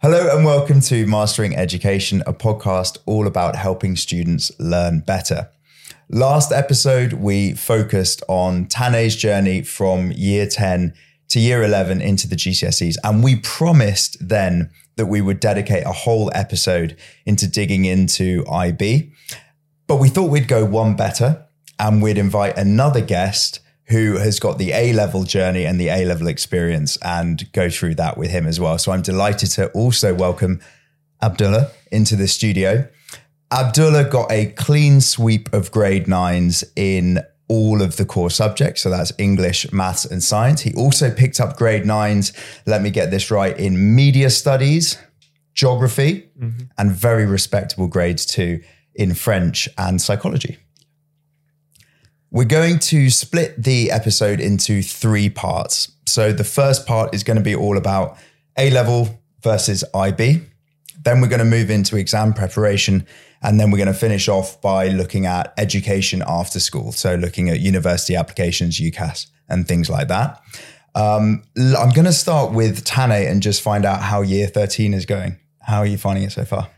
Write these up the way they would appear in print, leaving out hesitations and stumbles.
Hello and welcome to Mastering Education, a podcast all about helping students learn better. Last episode, we focused on Tane's journey from year 10 to year 11 into the GCSEs. And we promised then that we would dedicate a whole episode into digging into IB. But we thought we'd go one better and we'd invite another guest who has got the A-level journey and the A-level experience and go through that with him as well. So I'm delighted to also welcome Abdullah into the studio. Abdullah got a clean sweep of grade 9s in all of the core subjects. So that's English, maths and science. He also picked up grade 9s, let me get this right, in media studies, geography, and very respectable grades too in French and psychology. We're going to split the episode into 3 parts. So the first part is going to be all about A-level versus IB. Then we're going to move into exam preparation. And then we're going to finish off by looking at education after school. So looking at university applications, UCAS, and things like that. I'm going to start with Tane and just find out how year 13 is going. How are you finding it so far?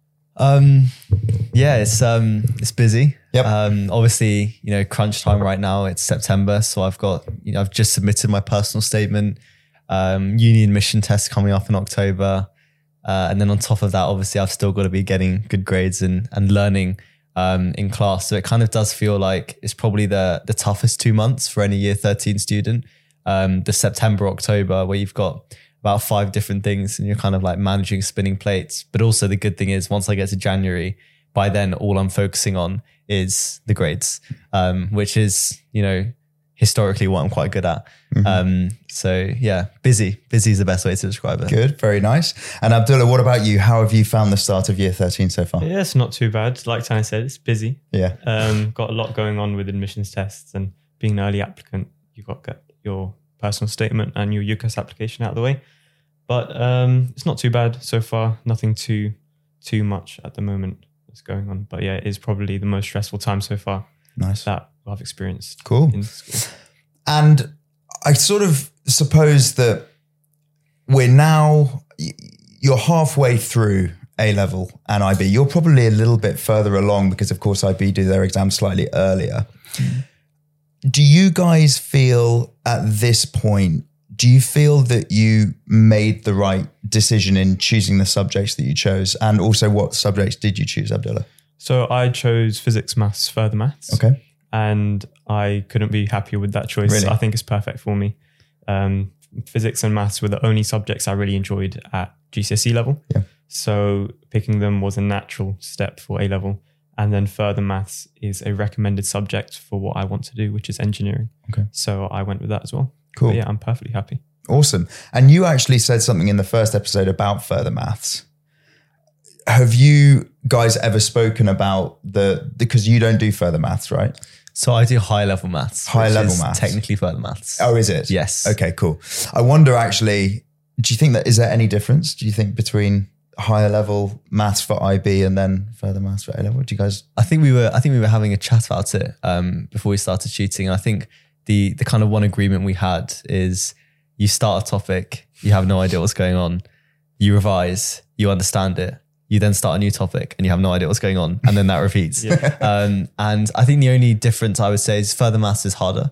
Yeah, it's busy. Yep. Obviously, crunch time right now. It's September, so I've just submitted my personal statement. Uni admission test coming up in October, and then on top of that, obviously, I've still got to be getting good grades and learning in class. So it kind of does feel like it's probably the toughest 2 months for any year 13 student. The September, October, where you've got about 5 different things and you're kind of like managing spinning plates. But also the good thing is once I get to January, by then all I'm focusing on is the grades, which is, historically what I'm quite good at. So yeah, busy is the best way to describe it. Good, very nice. And Abdullah, what about you? How have you found the start of year 13 so far? Yeah, it's not too bad. Like Tane said, it's busy. Yeah. Got a lot going on with admissions tests and being an early applicant, you've got to get your personal statement and your UCAS application out of the way. But it's not too bad so far. Nothing too much at the moment that's going on. But yeah, it is probably the most stressful time so far. Nice. That I've experienced. Cool. In school. And I sort of suppose that you're halfway through A-level and IB. You're probably a little bit further along because, of course, IB do their exams slightly earlier. Do you guys feel at this point, do you feel that you made the right decision in choosing the subjects that you chose? And also what subjects did you choose, Abdullah? So I chose physics, maths, further maths. Okay. And I couldn't be happier with that choice. Really? I think it's perfect for me. Physics and maths were the only subjects I really enjoyed at GCSE level. Yeah. So picking them was a natural step for A level. And then further maths is a recommended subject for what I want to do, which is engineering. Okay. So I went with that as well. Cool. But yeah, I'm perfectly happy. Awesome. And you actually said something in the first episode about further maths. Have you guys ever spoken about because you don't do further maths, right? So I do high level maths. High which level is maths. Technically further maths. Oh, is it? Yes. Okay, cool. I wonder actually, do you think is there any difference? Do you think between higher level maths for IB and then further maths for A level? Do you guys? I think we were having a chat about it before we started shooting. And I think the kind of one agreement we had is you start a topic, you have no idea what's going on, you revise, you understand it, you then start a new topic and you have no idea what's going on, and then that repeats. And I think the only difference I would say is further maths is harder.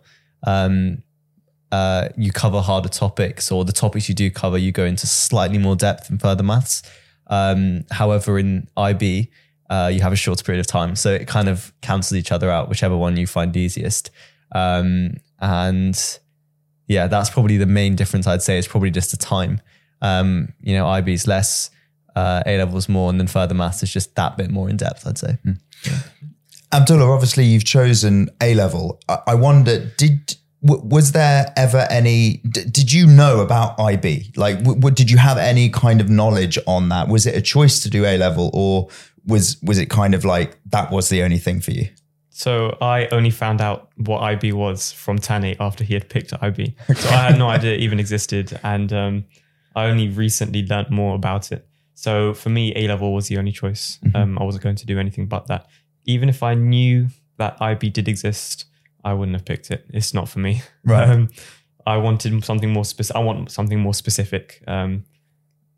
You cover harder topics, or the topics you do cover, you go into slightly more depth in further maths. However, in IB, you have a shorter period of time. So it kind of cancels each other out, whichever one you find easiest. And yeah, that's probably the main difference I'd say is probably just the time. IB is less, A-levels more, and then further maths is just that bit more in depth, I'd say. Yeah. Abdullah, obviously you've chosen A-level. I wonder, was there ever did you know about IB? Like, did you have any kind of knowledge on that? Was it a choice to do A-level, or was it kind of like that was the only thing for you? So I only found out what IB was from Tane after he had picked IB. So I had no idea it even existed. And I only recently learnt more about it. So for me, A-level was the only choice. I wasn't going to do anything but that. Even if I knew that IB did exist, I wouldn't have picked it. It's not for me. Right. I wanted something more specific. I want something more specific,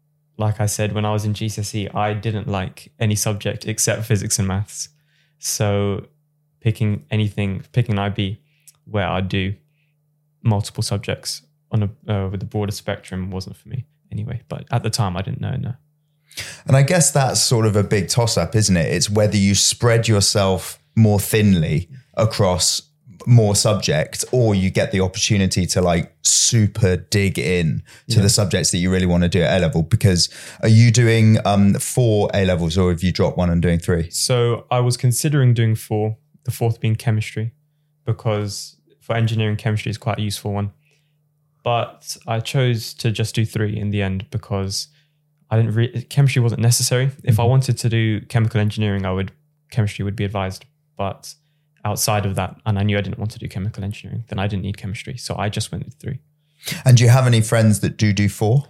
like I said, when I was in GCSE, I didn't like any subject except physics and maths. So picking an IB where I do multiple subjects on with a broader spectrum wasn't for me anyway. But at the time, I didn't know. No. And I guess that's sort of a big toss-up, isn't it? It's whether you spread yourself more thinly across more subjects, or you get the opportunity to like super dig in to the subjects that you really want to do at A-level. Because are you doing 4 A-levels, or have you dropped one and doing 3? So I was considering doing 4, the 4th being chemistry, because for engineering, chemistry is quite a useful one. But I chose to just do 3 in the end because chemistry wasn't necessary. If I wanted to do chemical engineering, chemistry would be advised. But outside of that, and I knew I didn't want to do chemical engineering, then I didn't need chemistry. So I just went with 3. And do you have any friends that do 4?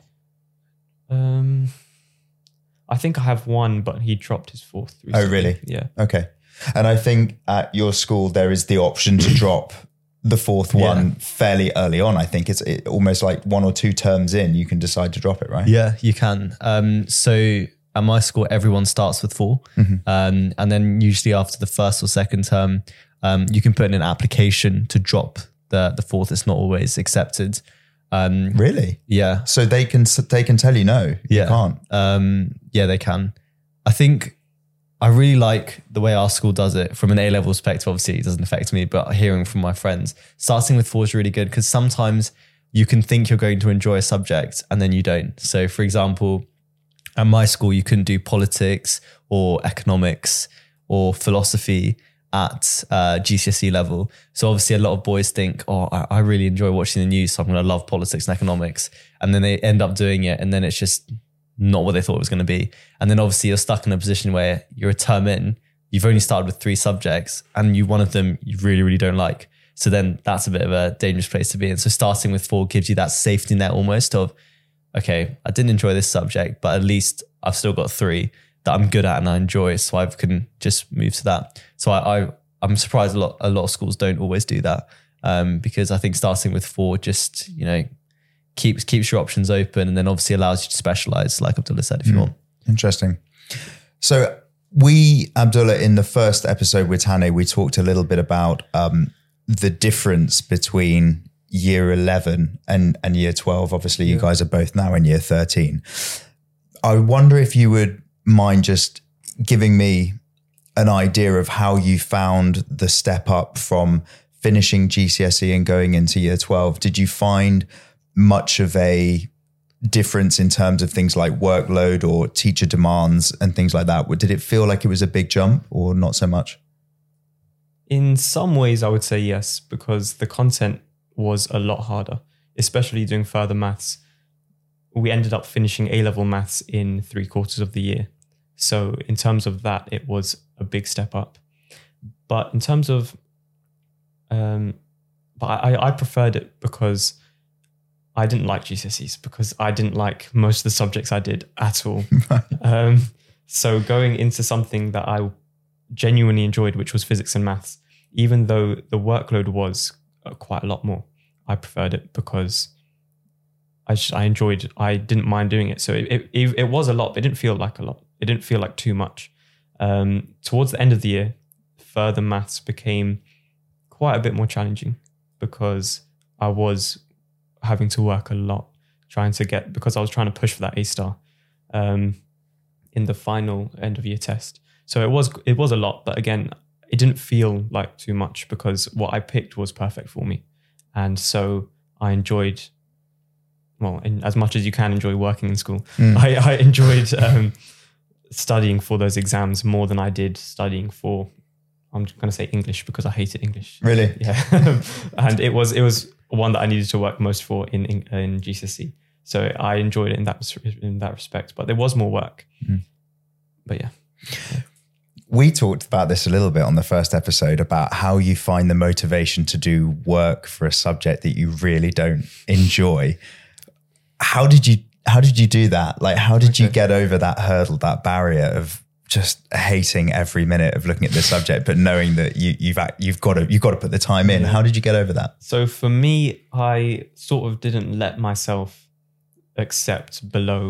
I think I have one, but he dropped his 4th recently. Oh, really? Yeah. Okay. And I think at your school, there is the option to drop the 4th one fairly early on. I think it's almost like 1 or 2 terms in, you can decide to drop it, right? Yeah, you can. So at my school, everyone starts with 4. And then usually after the first or second term, you can put in an application to drop the 4th. It's not always accepted. Really? Yeah. So they can tell you no, you can't. Yeah, they can. I think I really like the way our school does it from an A-level perspective. Obviously, it doesn't affect me, but hearing from my friends, starting with 4 is really good because sometimes you can think you're going to enjoy a subject and then you don't. So for example, at my school, you couldn't do politics or economics or philosophy at GCSE level. So obviously a lot of boys think, oh, I really enjoy watching the news, so I'm going to love politics and economics. And then they end up doing it and then it's just not what they thought it was going to be. And then obviously you're stuck in a position where you're a term in, you've only started with 3 subjects and one of them you really, really don't like. So then that's a bit of a dangerous place to be in. So starting with 4 gives you that safety net almost of, okay, I didn't enjoy this subject, but at least I've still got 3 that I'm good at and I enjoy, so I can just move to that. So I'm surprised a lot of schools don't always do that, because I think starting with 4 just, keeps your options open and then obviously allows you to specialize, like Abdullah said, if you want. Interesting. So we, Abdullah, in the first episode with Tane, we talked a little bit about the difference between year 11 and year 12. Obviously, you guys are both now in year 13. I wonder if you would mind just giving me an idea of how you found the step up from finishing GCSE and going into year 12. Did you find much of a difference in terms of things like workload or teacher demands and things like that? Did it feel like it was a big jump or not so much? In some ways, I would say yes, because the content was a lot harder, especially doing further maths. We ended up finishing A-level maths in 3/4 of the year. So in terms of that, it was a big step up. But in terms of, I preferred it because I didn't like GCSEs, because I didn't like most of the subjects I did at all. So going into something that I genuinely enjoyed, which was physics and maths, even though the workload was quite a lot more, I preferred it because I didn't mind doing it. So it was a lot, but it didn't feel like a lot. It didn't feel like too much. Towards the end of the year, further maths became quite a bit more challenging because I was having to work a lot because I was trying to push for that A-star in the final end of year test. So it was a lot, but again, it didn't feel like too much because what I picked was perfect for me. And so I enjoyed, as much as you can enjoy working in school, I enjoyed studying for those exams more than I did studying for, I'm going to say English because I hated English. Really? Yeah. And it was one that I needed to work most for in GCSE. So I enjoyed it in that respect, but there was more work. But yeah. We talked about this a little bit on the first episode about how you find the motivation to do work for a subject that you really don't enjoy. How did you do that? Like, how did you get over that hurdle, that barrier of just hating every minute of looking at this subject, but knowing that you've got to put the time in? How did you get over that? So for me, I sort of didn't let myself accept below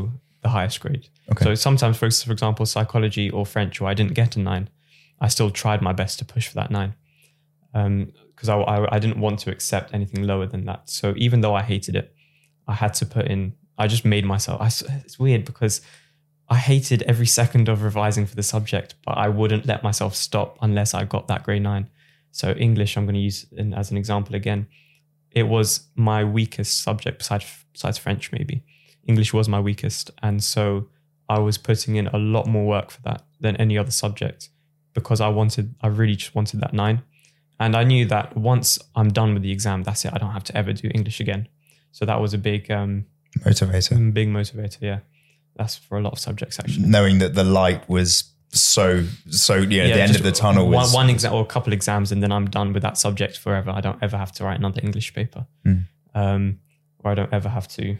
the highest grade. Okay. So sometimes, for example, psychology or French, where I didn't get a 9, I still tried my best to push for that 9. Because I didn't want to accept anything lower than that. So even though I hated it, I had to put in, I just made myself, it's weird because I hated every second of revising for the subject, but I wouldn't let myself stop unless I got that grade 9. So English, I'm going to use as an example again. It was my weakest subject besides French, maybe. English was my weakest. And so I was putting in a lot more work for that than any other subject because I really just wanted that 9. And I knew that once I'm done with the exam, that's it. I don't have to ever do English again. So that was a big motivator. Big motivator, yeah. That's for a lot of subjects, actually. Knowing that the light was so the end of the tunnel was one exam or a couple exams, and then I'm done with that subject forever. I don't ever have to write another English paper, or I don't ever have to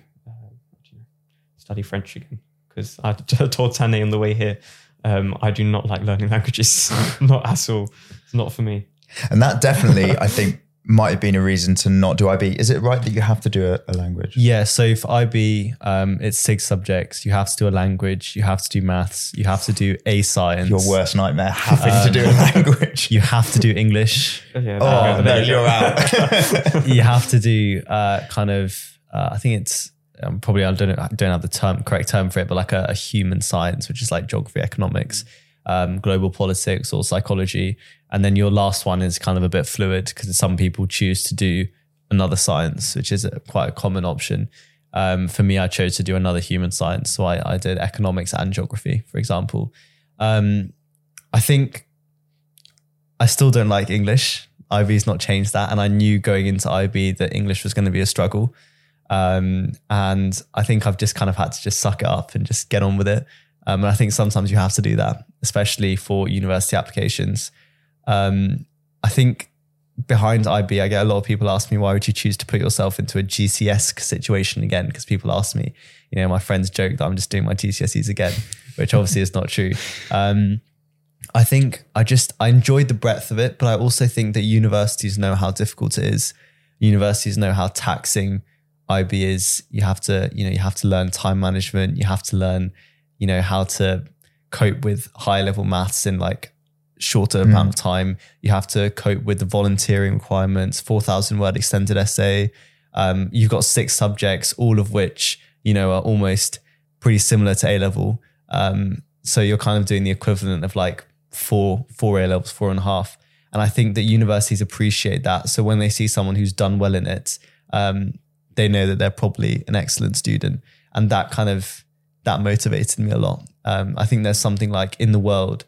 study French again. Because I told Tane on the way here, I do not like learning languages, not at all. It's not for me. And that definitely, I think, might have been a reason to not do IB. Is it right that you have to do a language? Yeah. So for IB, it's 6 subjects. You have to do a language. You have to do maths. You have to do a science. Your worst nightmare, having to do a language. You have to do English. Yeah, no, you're out. You have to do I think it's probably, I don't have the correct term for it, but like a human science, which is like geography, economics, global politics or psychology. And then your last one is kind of a bit fluid because some people choose to do another science, which is quite a common option. For me, I chose to do another human science. So I did economics and geography, for example. I think I still don't like English. IB's not changed that. And I knew going into IB that English was going to be a struggle. And I think I've just kind of had to just suck it up and just get on with it. And I think sometimes you have to do that, especially for university applications. I think behind IB, I get a lot of people ask me, why would you choose to put yourself into a GCSE situation again? Because people ask me, my friends joke that I'm just doing my GCSEs again, which obviously is not true. I think I enjoyed the breadth of it, but I also think that universities know how difficult it is. Universities know how taxing IB is. You have to learn time management. You have to learn, how to cope with high level maths in like shorter amount of time. You have to cope with the volunteering requirements, 4,000 word extended essay. You've got 6 subjects, all of which, are almost pretty similar to A-level. So you're kind of doing the equivalent of like four A-levels, 4.5. And I think that universities appreciate that. So when they see someone who's done well in it, they know that they're probably an excellent student. And that motivated me a lot. I think there's something like in the world,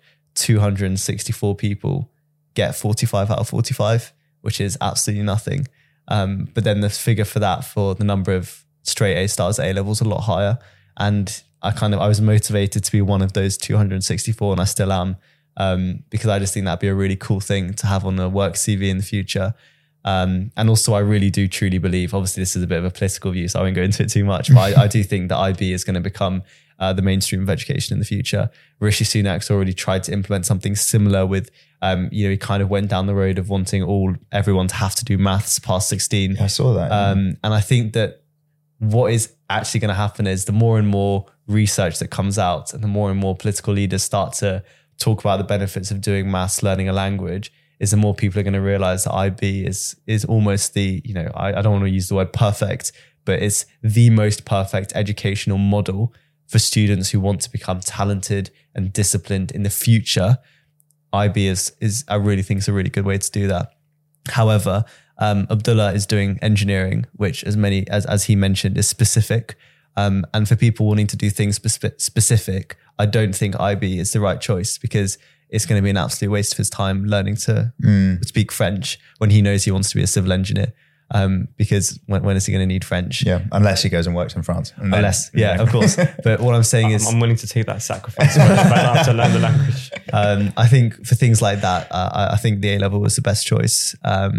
264 people get 45 out of 45, which is absolutely nothing. But then the figure for that, for the number of straight A stars at A-levels, a lot higher. And I was motivated to be one of those 264, and I still am, because I just think that'd be a really cool thing to have on a work CV in the future. And also I really do truly believe, obviously this is a bit of a political view, so I won't go into it too much, but I do think that IB is going to become the mainstream of education in the future. Rishi Sunak's already tried to implement something similar with, he kind of went down the road of wanting everyone to have to do maths past 16. I saw that. And I think that what is actually going to happen is the more and more research that comes out and the more and more political leaders start to talk about the benefits of doing maths, learning a language, is the more people are going to realize that IB is almost the, I don't want to use the word perfect, but it's the most perfect educational model for students who want to become talented and disciplined in the future. IB I really think is a really good way to do that. However, Abdullah is doing engineering, which as he mentioned is specific. And for people wanting to do things specific, I don't think IB is the right choice, because it's going to be an absolute waste of his time learning to speak French when he knows he wants to be a civil engineer. Because when is he going to need French? Yeah, unless he goes and works in France. Of course. But what I'm saying is, I'm willing to take that sacrifice, but I have to learn the language. I think for things like that, I think the A-level was the best choice.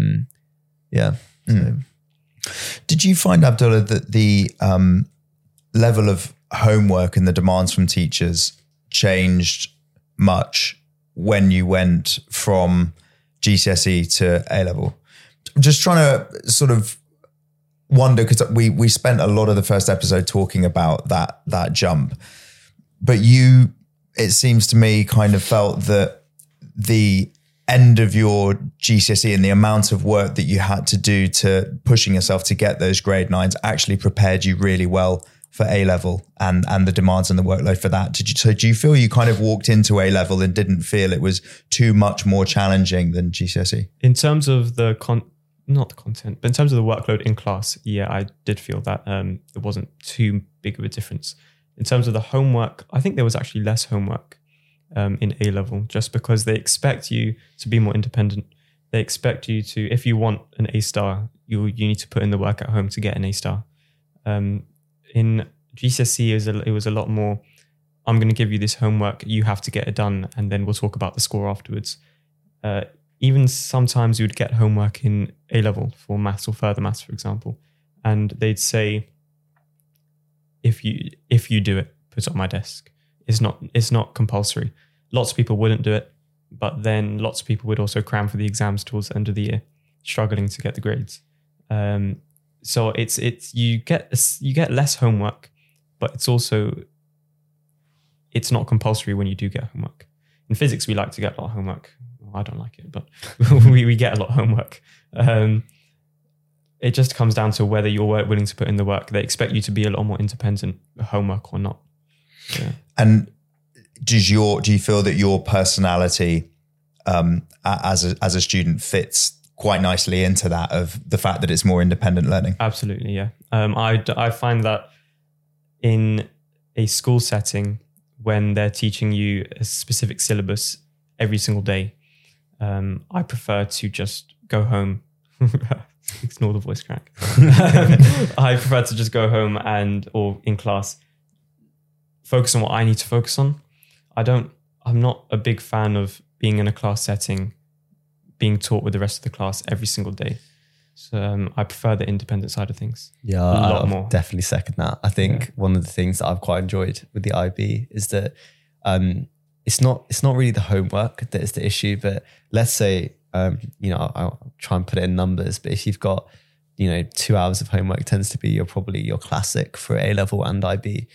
So. Did you find, Abdullah, that the level of homework and the demands from teachers changed much when you went from GCSE to A-level? I'm just trying to sort of wonder, because we spent a lot of the first episode talking about that jump, but you, it seems to me, kind of felt that the end of your GCSE and the amount of work that you had to do to pushing yourself to get those grade 9s actually prepared you really well for A-level and the demands and the workload for that. Do you feel you kind of walked into A-level and didn't feel it was too much more challenging than GCSE? In terms of not the content, but in terms of the workload in class, yeah, I did feel that it wasn't too big of a difference. In terms of the homework, I think there was actually less homework in A-level, just because they expect you to be more independent. They expect you to, if you want an A-star, you need to put in the work at home to get an A-star. In GCSE, it was a lot more, I'm going to give you this homework, you have to get it done, and then we'll talk about the score afterwards. Even sometimes you would get homework in A-level for maths or further maths, for example, and they'd say, if you do it, put it on my desk. It's not compulsory. Lots of people wouldn't do it, but then lots of people would also cram for the exams towards the end of the year, struggling to get the grades. So you get less homework, but it's not compulsory when you do get homework. In physics, we like to get a lot of homework. Well, I don't like it, but we get a lot of homework. It just comes down to whether you're willing to put in the work. They expect you to be a lot more independent, homework or not. Yeah. And do you feel that your personality as a student fits quite nicely into that, of the fact that it's more independent learning? Absolutely, yeah. I find that in a school setting, when they're teaching you a specific syllabus every single day, I prefer to just go home. Ignore the voice crack. I prefer to just go home or in class, focus on what I need to focus on. I'm not a big fan of being in a class setting, being taught with the rest of the class every single day. So I prefer the independent side of things. Yeah, a lot I more. Definitely second that. I think one of the things that I've quite enjoyed with the IB is that it's not really the homework that is the issue, but let's say, I'll try and put it in numbers, but if you've got, 2 hours of homework tends to be your classic for A-level and IB.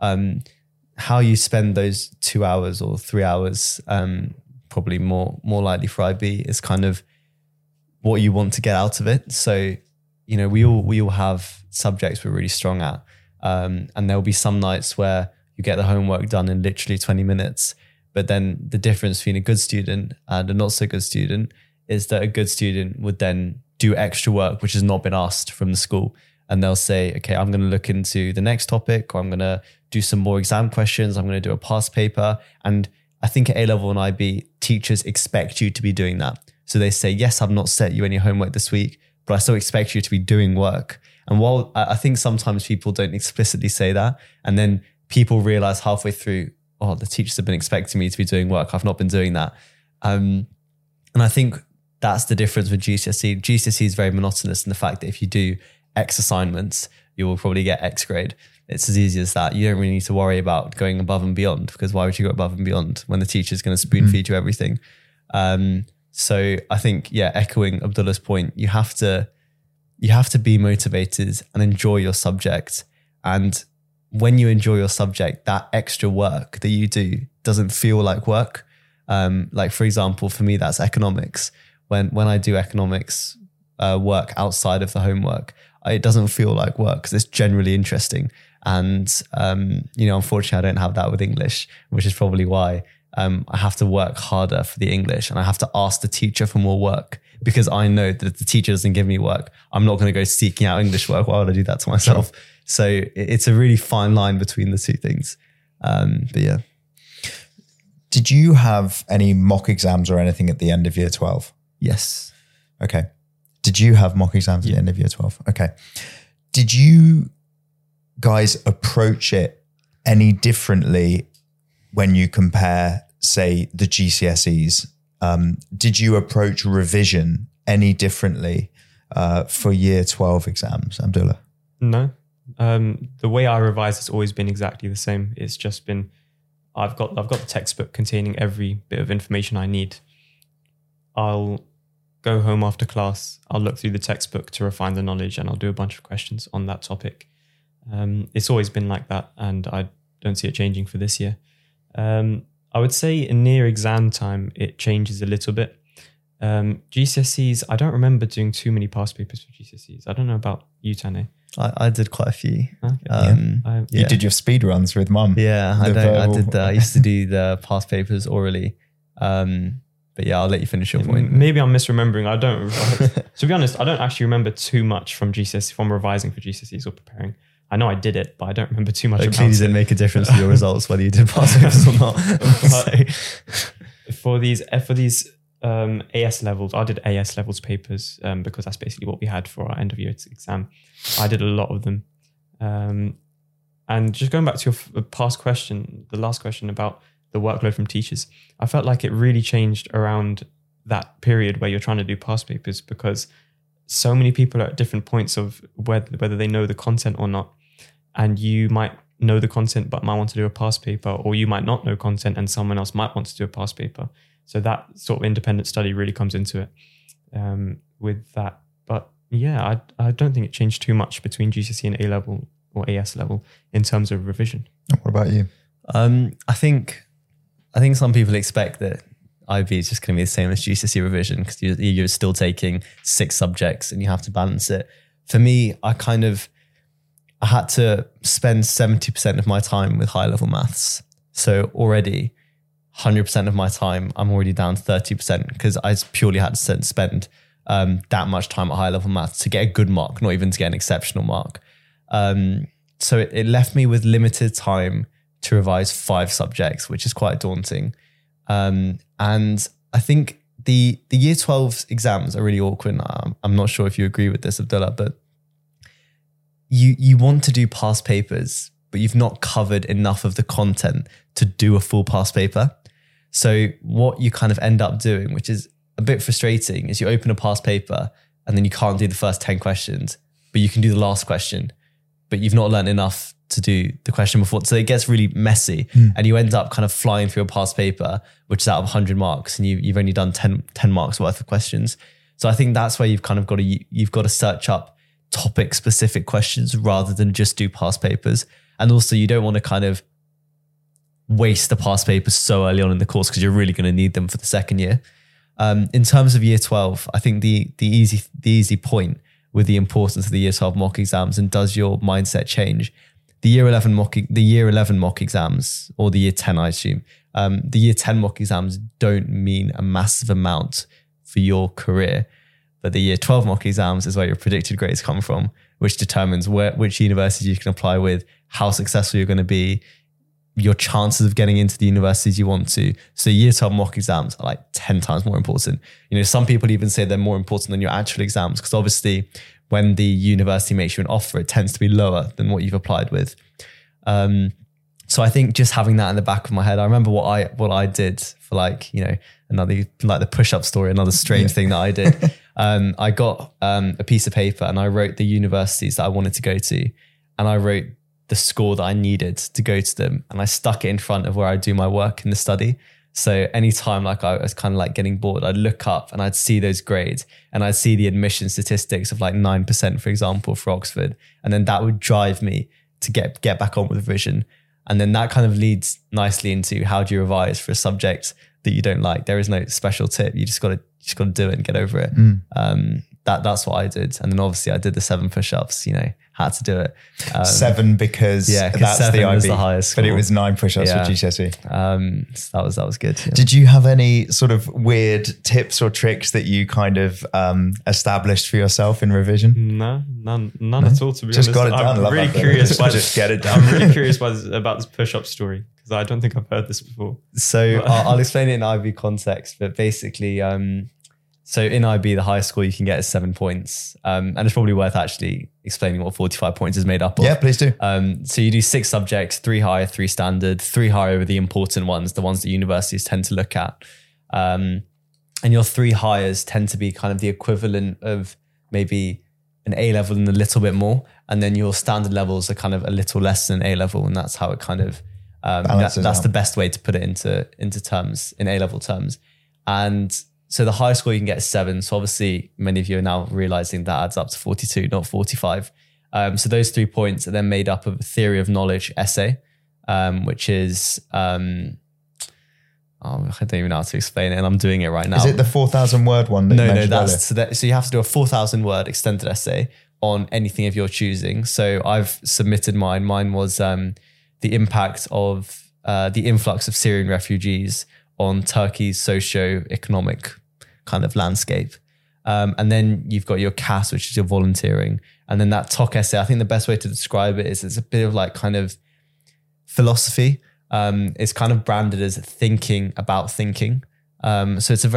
How you spend those 2 hours or 3 hours, probably more likely for IB, is kind of what you want to get out of it. So, we all have subjects we're really strong at. And there'll be some nights where you get the homework done in literally 20 minutes. But then the difference between a good student and a not so good student is that a good student would then do extra work, which has not been asked from the school. And they'll say, okay, I'm going to look into the next topic, or I'm going to do some more exam questions. I'm going to do a past paper. And I think at A-level and IB, teachers expect you to be doing that. So they say, yes, I've not set you any homework this week, but I still expect you to be doing work. And while I think sometimes people don't explicitly say that, and then people realize halfway through, oh, the teachers have been expecting me to be doing work. I've not been doing that. And I think that's the difference with GCSE. GCSE is very monotonous in the fact that if you do X assignments, you will probably get X grade. It's as easy as that. You don't really need to worry about going above and beyond, because why would you go above and beyond when the teacher's going to spoon feed you everything? So I think, echoing Abdullah's point, you have to be motivated and enjoy your subject. And when you enjoy your subject, that extra work that you do doesn't feel like work. Like, for example, for me, that's economics. When I do economics work outside of the homework, it doesn't feel like work because it's generally interesting. And, unfortunately, I don't have that with English, which is probably why I have to work harder for the English, and I have to ask the teacher for more work, because I know that if the teacher doesn't give me work, I'm not going to go seeking out English work. Why would I do that to myself? Sure. So it's a really fine line between the two things. But yeah. Did you have any mock exams or anything at the end of year 12? Yes. Okay. Did you have mock exams at the end of year 12? Okay. Did you guys approach it any differently when you compare, say, the GCSEs? Did you approach revision any differently for year 12 exams, Abdullah? No. The way I revise has always been exactly the same. It's just been, I've got the textbook containing every bit of information I need. I'll go home after class, I'll look through the textbook to refine the knowledge, and I'll do a bunch of questions on that topic. It's always been like that, and I don't see it changing for this year. I would say in near exam time, it changes a little bit. GCSEs, I don't remember doing too many past papers for GCSEs. I don't know about you, Tane. I did quite a few. Okay. You did your speed runs with mum. Yeah, I did. I used to do the past papers orally. But yeah, I'll let you finish your point. Maybe I'm misremembering. I don't. To be honest, I don't actually remember too much from GCSE, from revising for GCSEs or preparing. I know I did it, but I don't remember too much. It clearly didn't make a difference to your results whether you did past papers or not. For these AS levels, I did AS levels papers because that's basically what we had for our end of year exam. I did a lot of them. And just going back to your past question, the last question about the workload from teachers, I felt like it really changed around that period where you're trying to do past papers, because so many people are at different points of whether they know the content or not. And you might know the content but might want to do a past paper, or you might not know content and someone else might want to do a past paper. So that sort of independent study really comes into it with that. But yeah, I don't think it changed too much between GCSE and A level or AS level in terms of revision. What about you? I think some people expect that IB is just going to be the same as GCSE revision because you're still taking 6 subjects and you have to balance it. For me, I had to spend 70% of my time with high level maths. So already 100% of my time, I'm already down to 30% because I purely had to spend that much time at high level maths to get a good mark, not even to get an exceptional mark. So it left me with limited time to revise 5 subjects, which is quite daunting. And I think the year 12 exams are really awkward. I'm not sure if you agree with this, Abdullah, but you want to do past papers, but you've not covered enough of the content to do a full past paper. So what you kind of end up doing, which is a bit frustrating, is you open a past paper and then you can't do the first 10 questions, but you can do the last question, but you've not learned enough to do the question before. So it gets really messy and you end up kind of flying through a past paper, which is out of 100 marks and you've only done 10 marks worth of questions. So I think that's where you've got to search up topic specific questions rather than just do past papers. And also you don't want to kind of waste the past papers so early on in the course because you're really going to need them for the second year. In terms of year 12, I think the easy point with the importance of the year 12 mock exams and does your mindset change. The year 11 mock exams, or the year 10, I assume, the year 10 mock exams don't mean a massive amount for your career. But the year 12 mock exams is where your predicted grades come from, which determines which universities you can apply with, how successful you're going to be, your chances of getting into the universities you want to. So year 12 mock exams are like 10 times more important. You know, some people even say they're more important than your actual exams because obviously when the university makes you an offer, it tends to be lower than what you've applied with. So I think just having that in the back of my head, I remember what I did for another the push-up story, another strange thing that I did. I got a piece of paper and I wrote the universities that I wanted to go to, and I wrote the score that I needed to go to them, and I stuck it in front of where I do my work in the study. So anytime I was kind of getting bored, I'd look up and I'd see those grades and I'd see the admission statistics of 9%, for example, for Oxford. And then that would drive me to get back on with revision. And then that kind of leads nicely into how do you revise for a subject that you don't like. There is no special tip. You just got to do it and get over it. That's what I did. And then obviously I did the 7 push-ups, had to do it. 7 because that's 7 the IB, was the highest score. but it was 9 push-ups for GCSE. So that was good. Yeah. Did you have any sort of weird tips or tricks that you kind of established for yourself in revision? No, none at all, to be just honest. got it done. I'm really curious just get it done. I'm really curious about this push-up story because I don't think I've heard this before. So I'll explain it in IB context, but basically, so in IB, the highest score you can get is 7 points. And it's probably worth actually explaining what 45 points is made up of. Yeah, please do. So you do 6 subjects, 3 higher, 3 standard, 3 higher are the important ones, the ones that universities tend to look at. And your 3 highers tend to be kind of the equivalent of maybe an A level and a little bit more. And then your standard levels are kind of a little less than A level. And that's how it kind of, that's the best way to put it into terms, in A level terms. And So the highest score you can get is 7. So obviously many of you are now realizing that adds up to 42, not 45. So those 3 points are then made up of a theory of knowledge essay, which is, I don't even know how to explain it, and I'm doing it right now. Is it the 4,000 word one? That No, so you have to do a 4,000 word extended essay on anything of your choosing. So I've submitted mine. Mine was the impact of the influx of Syrian refugees on Turkey's socio-economic kind of landscape. And then you've got your CAS, which is your volunteering. And then that TOC essay, I think the best way to describe it is it's a bit of like kind of philosophy. It's kind of branded as thinking about thinking. So it's a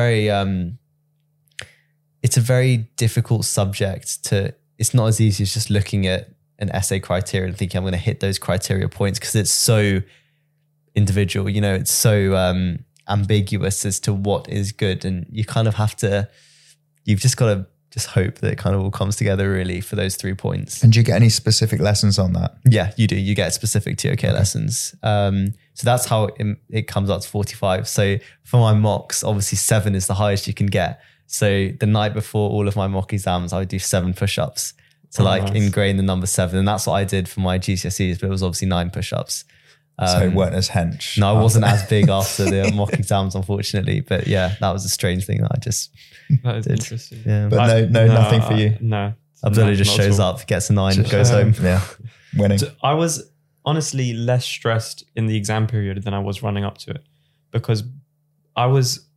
very difficult subject to, it's not as easy as just looking at an essay criteria and thinking I'm going to hit those criteria points, because it's so individual, you know, it's so ambiguous as to what is good. And you kind of have to, you've just got to just hope that it kind of all comes together really for those 3 points. And do you get any specific lessons on that? Yeah, you do. You get specific TOK lessons. So that's how it comes up to 45. So for my mocks, obviously 7 is the highest you can get. So the night before all of my mock exams, I would do 7 push-ups to ingrain the number 7. And that's what I did for my GCSEs, but it was obviously 9 push-ups. So you weren't as hench. No, I wasn't as big after the mock exams, unfortunately. But yeah, that was a strange thing that I just That is did. interesting. Yeah. But no, nothing for you. No. Abdullah just shows up, gets a 9, goes home. Yeah, winning. So I was honestly less stressed in the exam period than I was running up to it, because I was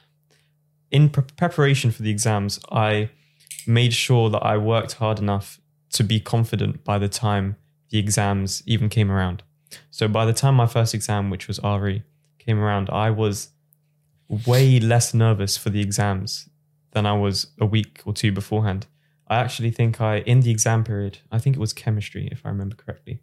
in preparation for the exams. I made sure that I worked hard enough to be confident by the time the exams even came around. So by the time my first exam, which was RE, came around, I was way less nervous for the exams than I was a week or 2 beforehand. I actually think in the exam period, I think it was chemistry, if I remember correctly,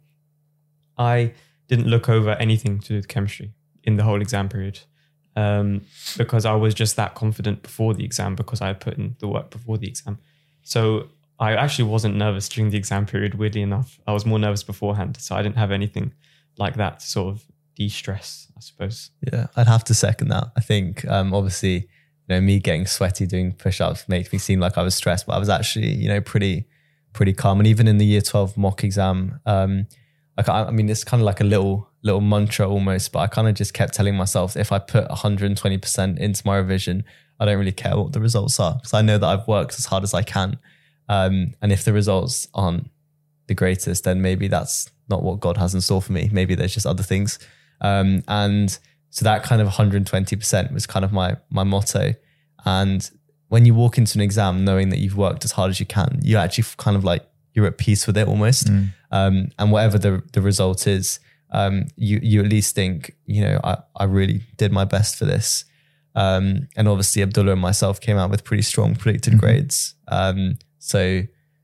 I didn't look over anything to do with chemistry in the whole exam period, because I was just that confident before the exam, because I had put in the work before the exam. So I actually wasn't nervous during the exam period, weirdly enough. I was more nervous beforehand, so I didn't have anything like that to sort of de-stress, I suppose. Yeah, I'd have to second that. I think obviously, you know, me getting sweaty doing push-ups makes me seem like I was stressed, but I was actually, you know, pretty calm. And even in the year 12 mock exam, I mean, it's kind of like a little mantra almost, but I kind of just kept telling myself, if I put 120% into my revision, I don't really care what the results are, because I know that I've worked as hard as I can. And if the results aren't the greatest, then maybe that's not what God has in store for me. Maybe there's just other things. And so that kind of 120% was kind of my motto. And when you walk into an exam knowing that you've worked as hard as you can, you actually kind of like, you're at peace with it almost. And whatever the result is, you at least think, you know, I really did my best for this. And obviously Abdullah and myself came out with pretty strong predicted grades. So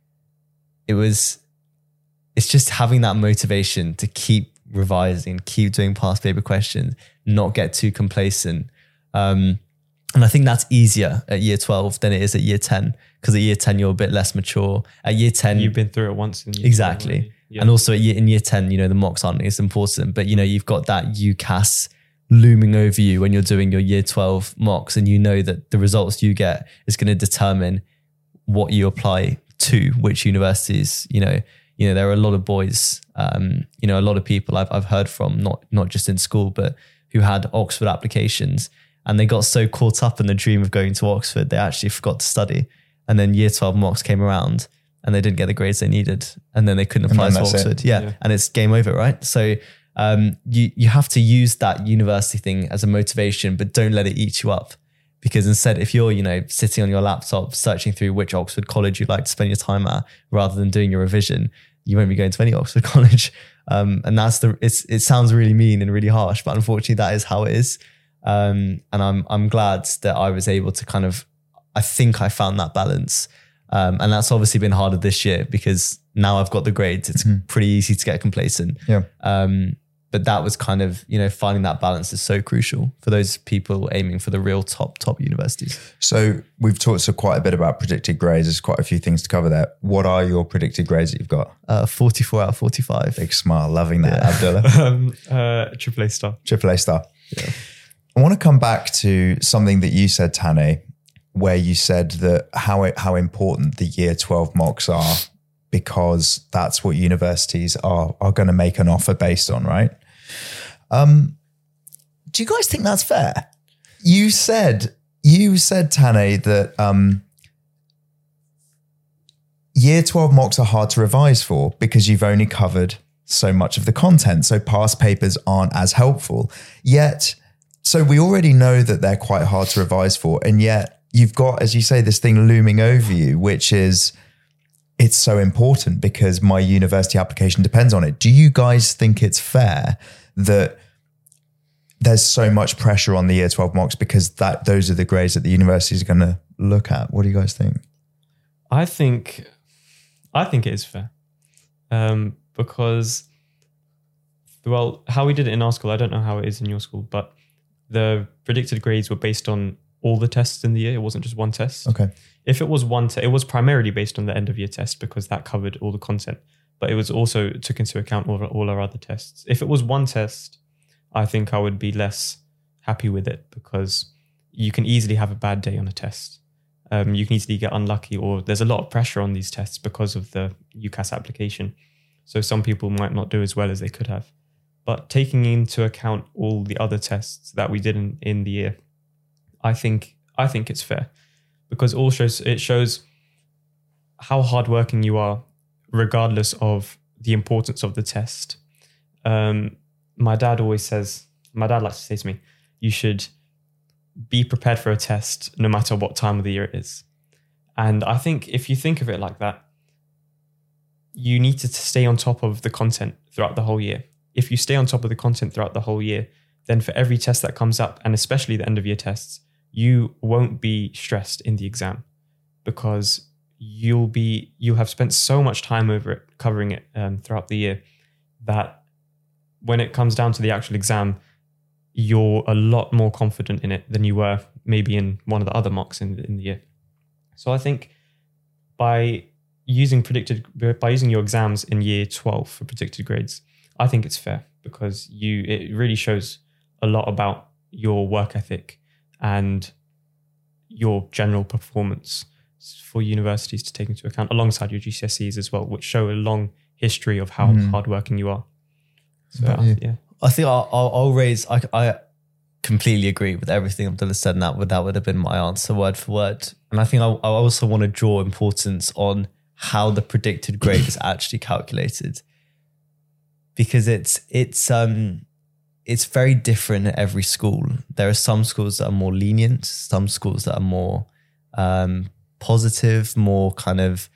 it's just having that motivation to keep revising, keep doing past paper questions, not get too complacent. And I think that's easier at year 12 than it is at year 10, because at year 10, you're a bit less mature. At year 10, you've been through it once. In year exactly. Yeah. And also in year 10, you know, the mocks aren't as important, but you know, you've got that UCAS looming over you when you're doing your year 12 mocks, and you know that the results you get is going to determine what you apply to, which universities. You know, there are a lot of boys, you know, a lot of people I've heard from, not just in school, but who had Oxford applications, and they got so caught up in the dream of going to Oxford, they actually forgot to study. And then year 12 mocks came around and they didn't get the grades they needed, and then they couldn't apply to Oxford. Yeah. And it's game over, right? So you have to use that university thing as a motivation, but don't let it eat you up. Because instead, if you're, you know, sitting on your laptop searching through which Oxford college you'd like to spend your time at, rather than doing your revision, you won't be going to any Oxford college. And that's it sounds really mean and really harsh, but unfortunately that is how it is. And I'm glad that I was able to I think I found that balance. And that's obviously been harder this year, because now I've got the grades. It's pretty easy to get complacent. Yeah. But that was kind of, you know, finding that balance is so crucial for those people aiming for the real top universities. So we've talked quite a bit about predicted grades. There's quite a few things to cover there. What are your predicted grades that you've got? 44 out of 45. Big smile, loving that, Abdullah. AAA star. AAA star. Yeah. I want to come back to something that you said, Tane, where you said that how important the year 12 mocks are, because that's what universities are going to make an offer based on, right? Do you guys think that's fair? You said, Tane, that year 12 mocks are hard to revise for because you've only covered so much of the content. So past papers aren't as helpful. Yet, so we already know that they're quite hard to revise for. And yet you've got, as you say, this thing looming over you, which is, it's so important because my university application depends on it. Do you guys think it's fair that there's so much pressure on the year 12 mocks because those are the grades that the university is going to look at? What do you guys think? I think it is fair, because, well, how we did it in our school, I don't know how it is in your school, but the predicted grades were based on all the tests in the year. It wasn't just one test. Okay. If it was it was primarily based on the end of year test because that covered all the content, but it was also took into account all our other tests. If it was one test, I think I would be less happy with it because you can easily have a bad day on a test. You can easily get unlucky, or there's a lot of pressure on these tests because of the UCAS application. So some people might not do as well as they could have. But taking into account all the other tests that we did in the year, I think it's fair, because it shows how hardworking you are, regardless of the importance of the test. My dad likes to say to me, you should be prepared for a test no matter what time of the year it is. And I think if you think of it like that, you need to stay on top of the content throughout the whole year. If you stay on top of the content throughout the whole year, then for every test that comes up, and especially the end of year tests, you won't be stressed in the exam because you'll have spent so much time over it, covering it throughout the year, that when it comes down to the actual exam, you're a lot more confident in it than you were maybe in one of the other mocks in the year. So I think by using your exams in year 12 for predicted grades, I think it's fair because it really shows a lot about your work ethic and your general performance for universities to take into account, alongside your GCSEs as well, which show a long history of how hardworking you are. So yeah. I think I'll raise, I completely agree with everything Abdullah said, and that would have been my answer word for word. And I think I also want to draw importance on how the predicted grade is actually calculated, because it's very different at every school. There are some schools that are more lenient, some schools that are more positive, more kind of,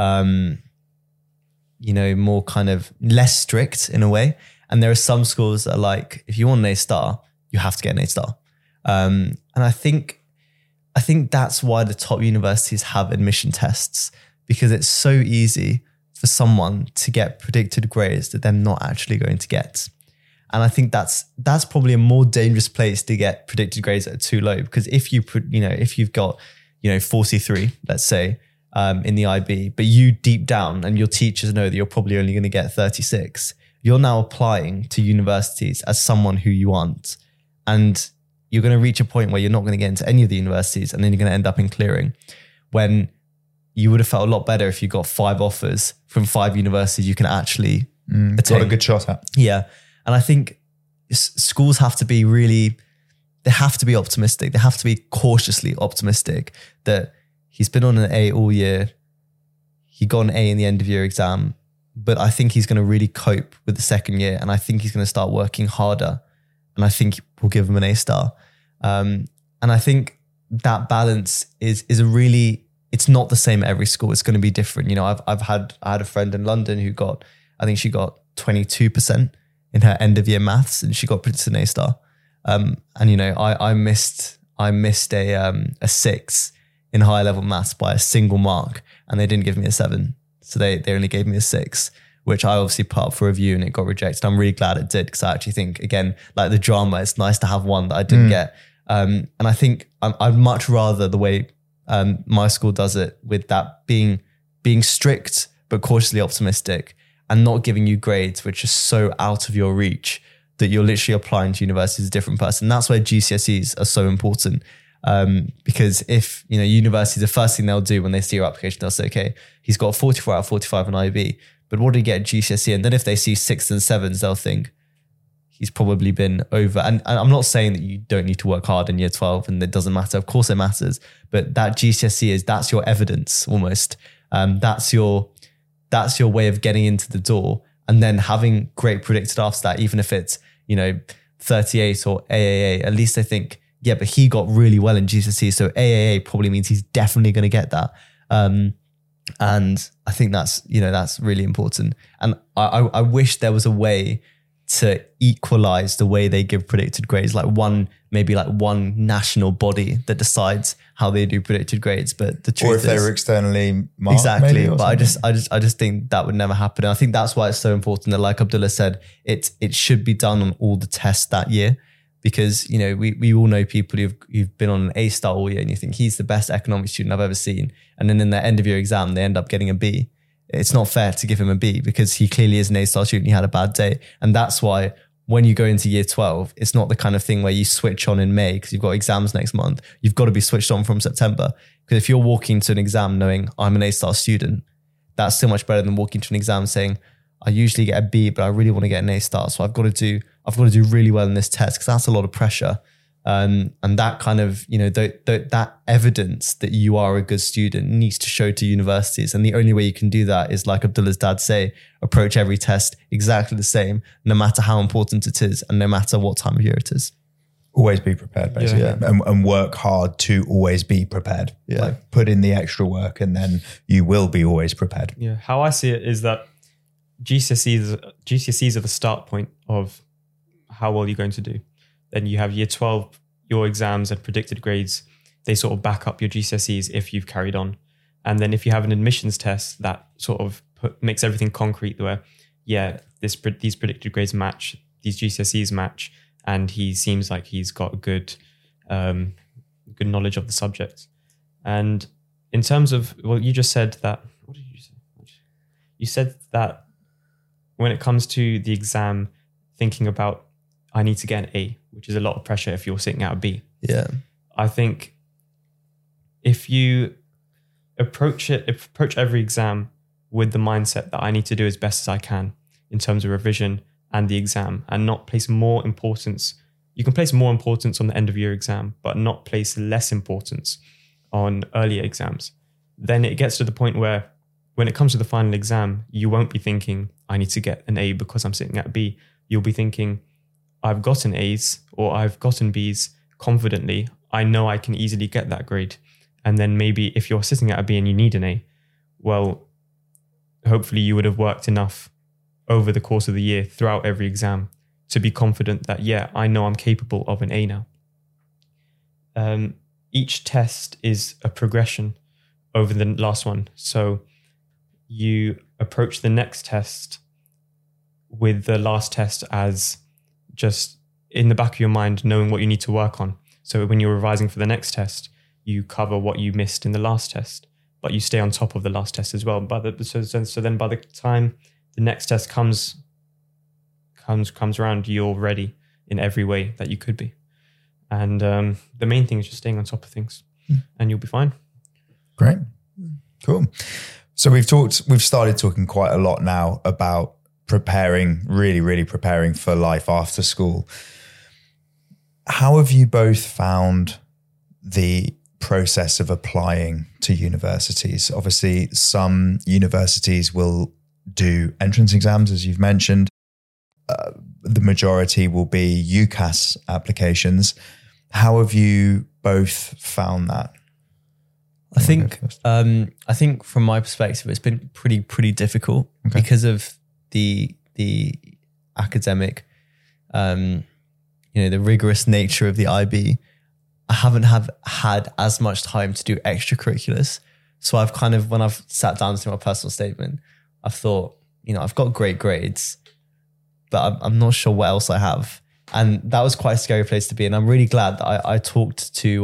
more kind of less strict in a way. And there are some schools that are like, if you want an A star, you have to get an A star. And I think that's why the top universities have admission tests, because it's so easy for someone to get predicted grades that they're not actually going to get. And I think that's probably a more dangerous place to get predicted grades that are too low, because if you've got 43, let's say, in the IB, but you deep down and your teachers know that you're probably only going to get 36, you're now applying to universities as someone who you aren't. And you're going to reach a point where you're not going to get into any of the universities, and then you're going to end up in clearing, when you would have felt a lot better if you got 5 offers from 5 universities you can actually attain. Got a good shot at. Yeah. And I think schools have to be they have to be optimistic. They have to be cautiously optimistic that he's been on an A all year. He got an A in the end of year exam, but I think he's going to really cope with the second year. And I think he's going to start working harder. And I think we'll give him an A star. And I think that balance is it's not the same at every school. It's going to be different. I had a friend in London who she got 22% in her end of year maths, and she got predicted an A star. I missed a 6 in higher level maths by a single mark, and they didn't give me a 7. So they only gave me a 6, which I obviously put up for review and it got rejected. I'm really glad it did, because I actually think, again, like the drama, it's nice to have one that I didn't get. And I think I'd much rather the way my school does it, with that being strict but cautiously optimistic, and not giving you grades which are so out of your reach that you're literally applying to university as a different person. That's why GCSEs are so important. Because if, university, the first thing they'll do when they see your application, they'll say, okay, he's got a 44 out of 45 in IB, but what did he get at GCSE? And then if they see 6s and 7s, they'll think he's probably been over. And I'm not saying that you don't need to work hard in year 12 and it doesn't matter. Of course it matters, but that GCSE that's your evidence almost. That's your way of getting into the door. And then having great predicted after that, even if it's, 38 or AAA, at least I think, yeah, but he got really well in GCSE. So AAA probably means he's definitely going to get that. And I think that's really important. And I wish there was a way to equalize the way they give predicted grades, maybe one national body that decides how they do predicted grades. But the truth or if they were externally marked, exactly. maybe, but I just think that would never happen. And I think that's why it's so important that, like Abdullah said, it should be done on all the tests that year, because we all know people who've been on an A star all year, and you think he's the best economics student I've ever seen, and then in their end of year exam they end up getting a B. It's not fair to give him a B because he clearly is an A-star student. He had a bad day. And that's why when you go into year 12, it's not the kind of thing where you switch on in May because you've got exams next month. You've got to be switched on from September. Because if you're walking to an exam knowing I'm an A-star student, that's so much better than walking to an exam saying, I usually get a B, but I really want to get an A-star. So I've got to do really well in this test, because that's a lot of pressure. And that kind of, that evidence that you are a good student needs to show to universities. And the only way you can do that is, like Abdullah's dad say, approach every test exactly the same, no matter how important it is and no matter what time of year it is. Always be prepared, basically. Yeah. And work hard to always be prepared. Yeah. Put in the extra work and then you will be always prepared. Yeah. How I see it is that GCSEs are the start point of how well you're going to do. Then you have year 12, your exams and predicted grades, they sort of back up your GCSEs if you've carried on. And then if you have an admissions test, that sort of makes everything concrete where, these predicted grades match, these GCSEs match, and he seems like he's got good knowledge of the subject. And in terms of, you just said that, what did you say? You said that when it comes to the exam, thinking about, I need to get an A, which is a lot of pressure if you're sitting at a B. Yeah. I think if you approach every exam with the mindset that I need to do as best as I can in terms of revision and the exam, and not place more importance, you can place more importance on the end of year exam, but not place less importance on earlier exams. Then it gets to the point where when it comes to the final exam, you won't be thinking, I need to get an A because I'm sitting at B. You'll be thinking, I've gotten A's or I've gotten B's confidently. I know I can easily get that grade. And then maybe if you're sitting at a B and you need an A, well, hopefully you would have worked enough over the course of the year throughout every exam to be confident that, I know I'm capable of an A now. Each test is a progression over the last one. So you approach the next test with the last test as just in the back of your mind, knowing what you need to work on. So when you're revising for the next test, you cover what you missed in the last test, but you stay on top of the last test as well. So then by the time the next test comes around, you're ready in every way that you could be. And the main thing is just staying on top of things, and you'll be fine. Great. Cool. So we've started talking quite a lot now about really preparing for life after school. How have you both found the process of applying to universities? Obviously, some universities will do entrance exams, as you've mentioned. The majority will be UCAS applications. How have you both found that? I think from my perspective, it's been pretty difficult because of the academic, the rigorous nature of the IB. I haven't had as much time to do extracurriculars. So I've when I've sat down to my personal statement, I've thought, I've got great grades, but I'm not sure what else I have. And that was quite a scary place to be. And I'm really glad that I spoke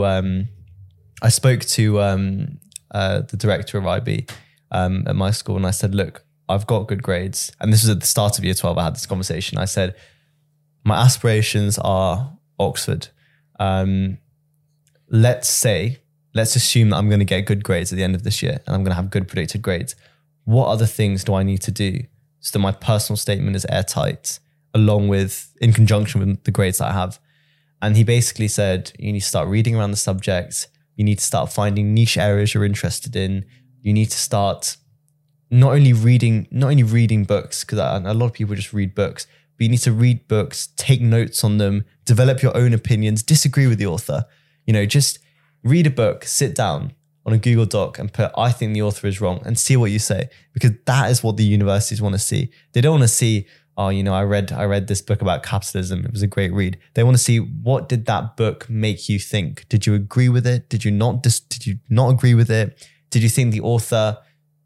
to the director of IB at my school, and I said, look, I've got good grades. And this was at the start of year 12. I had this conversation. I said, my aspirations are Oxford. let's assume that I'm going to get good grades at the end of this year and I'm going to have good predicted grades. What other things do I need to do so that my personal statement is airtight in conjunction with the grades that I have? And he basically said, you need to start reading around the subject. You need to start finding niche areas you're interested in. You need to start not only reading books, because a lot of people just read books, but you need to read books, take notes on them, develop your own opinions, disagree with the author. Just read a book, sit down on a Google Doc and put, I think the author is wrong, and see what you say, because that is what the universities want to see. They don't want to see, oh, I read this book about capitalism. It was a great read. They want to see, what did that book make you think? Did you agree with it? Did you not agree with it? Did you think the author,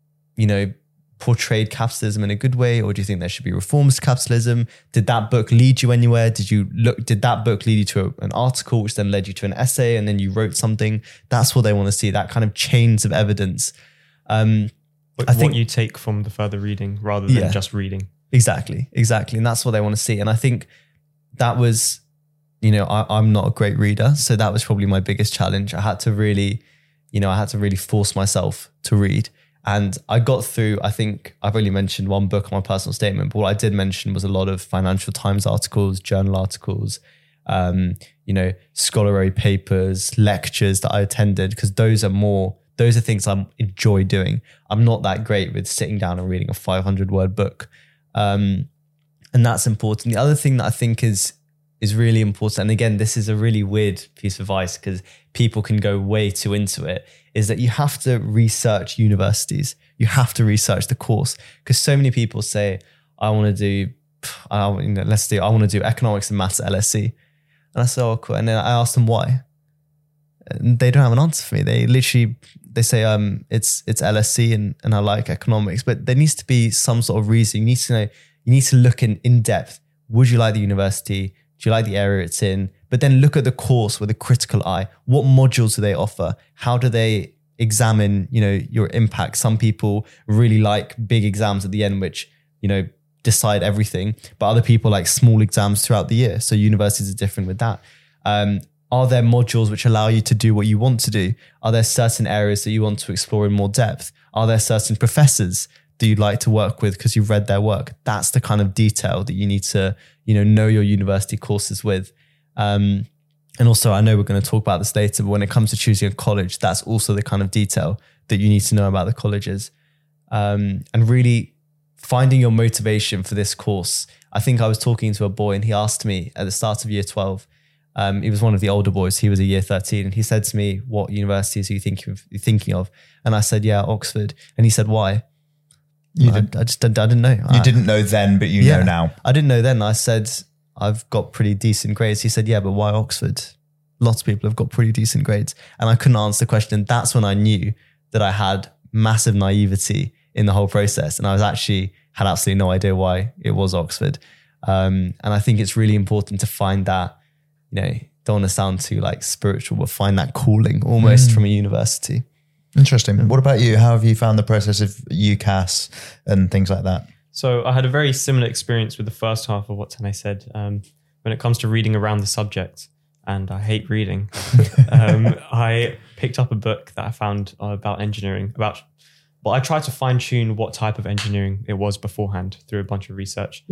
portrayed capitalism in a good way? Or do you think there should be reforms to capitalism? Did that book lead you anywhere? Did that book lead you to an article, which then led you to an essay, and then you wrote something? That's what they want to see, that kind of chains of evidence. I think what you take from the further reading rather than just reading. Exactly. And that's what they want to see. And I think that was, I'm not a great reader. So that was probably my biggest challenge. I had to really force myself to read. And I got through, I think I've only mentioned one book on my personal statement, but what I did mention was a lot of Financial Times articles, journal articles, scholarly papers, lectures that I attended, because those are things I enjoy doing. I'm not that great with sitting down and reading a 500-word book. And that's important. The other thing that I think is really important, and again, this is a really weird piece of advice because people can go way too into it, is that you have to research universities. You have to research the course, because so many people say, I want to do economics and maths at LSE. And I say, oh, cool. And then I ask them why. And they don't have an answer for me. They say, it's LSE and I like economics, but there needs to be some sort of reason. You need to look in depth. Would you like the university? Do you like the area it's in? But then look at the course with a critical eye. What modules do they offer? How do they examine, your impact? Some people really like big exams at the end, which, decide everything. But other people like small exams throughout the year. So universities are different with that. Are there modules which allow you to do what you want to do? Are there certain areas that you want to explore in more depth? Are there certain professors that you'd like to work with because you've read their work? That's the kind of detail that you need to, know your university courses with. And also, I know we're going to talk about this later, but when it comes to choosing a college, that's also the kind of detail that you need to know about the colleges. And really finding your motivation for this course. I think I was talking to a boy and he asked me at the start of year 12, he was one of the older boys. He was a year 13. And he said to me, what universities are you thinking of? And I said, yeah, Oxford. And he said, why? I didn't know. You didn't know then, but you know now. I didn't know then. I said, I've got pretty decent grades. He said, yeah, but why Oxford? Lots of people have got pretty decent grades. And I couldn't answer the question. And that's when I knew that I had massive naivety in the whole process. And I had absolutely no idea why it was Oxford. And I think it's really important to find that, don't want to sound too like spiritual, but find that calling almost from a university. Interesting. What about you? How have you found the process of UCAS and things like that? So I had a very similar experience with the first half of what Tane said. When it comes to reading around the subject, and I hate reading, I picked up a book that I found about engineering, but I tried to fine tune what type of engineering it was beforehand through a bunch of research.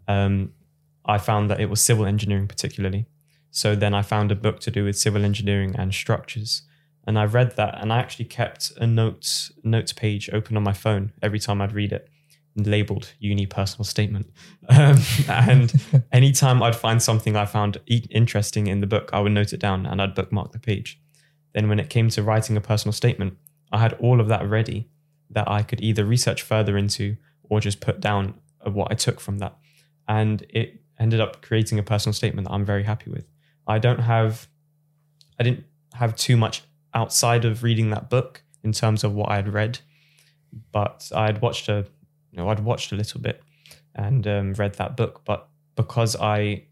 I found that it was civil engineering particularly. So then I found a book to do with civil engineering and structures. And I read that, and I actually kept a notes page open on my phone every time I'd read it, labeled uni personal statement. And anytime I'd find something I found interesting in the book, I would note it down and I'd bookmark the page. Then when it came to writing a personal statement, I had all of that ready that I could either research further into or just put down what I took from that. And it ended up creating a personal statement that I'm very happy with. I didn't have too much outside of reading that book in terms of what I had read, but I'd watched a little bit and read that book. But because I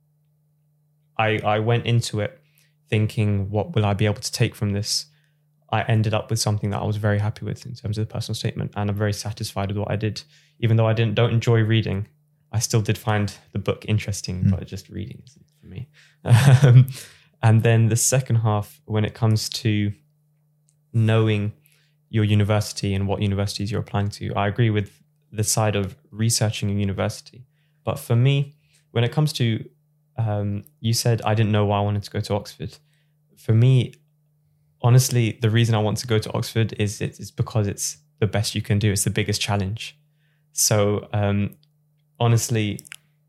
went into it thinking, what will I be able to take from this? I ended up with something that I was very happy with in terms of the personal statement, and I'm very satisfied with what I did. Even though I don't enjoy reading, I still did find the book interesting, but just reading isn't for me. And then the second half, when it comes to knowing your university and what universities you're applying to, I agree with the side of researching a university. But for me, when it comes to, you said I didn't know why I wanted to go to Oxford. For me, honestly, the reason I want to go to Oxford is it's because it's the best you can do. It's the biggest challenge. So honestly,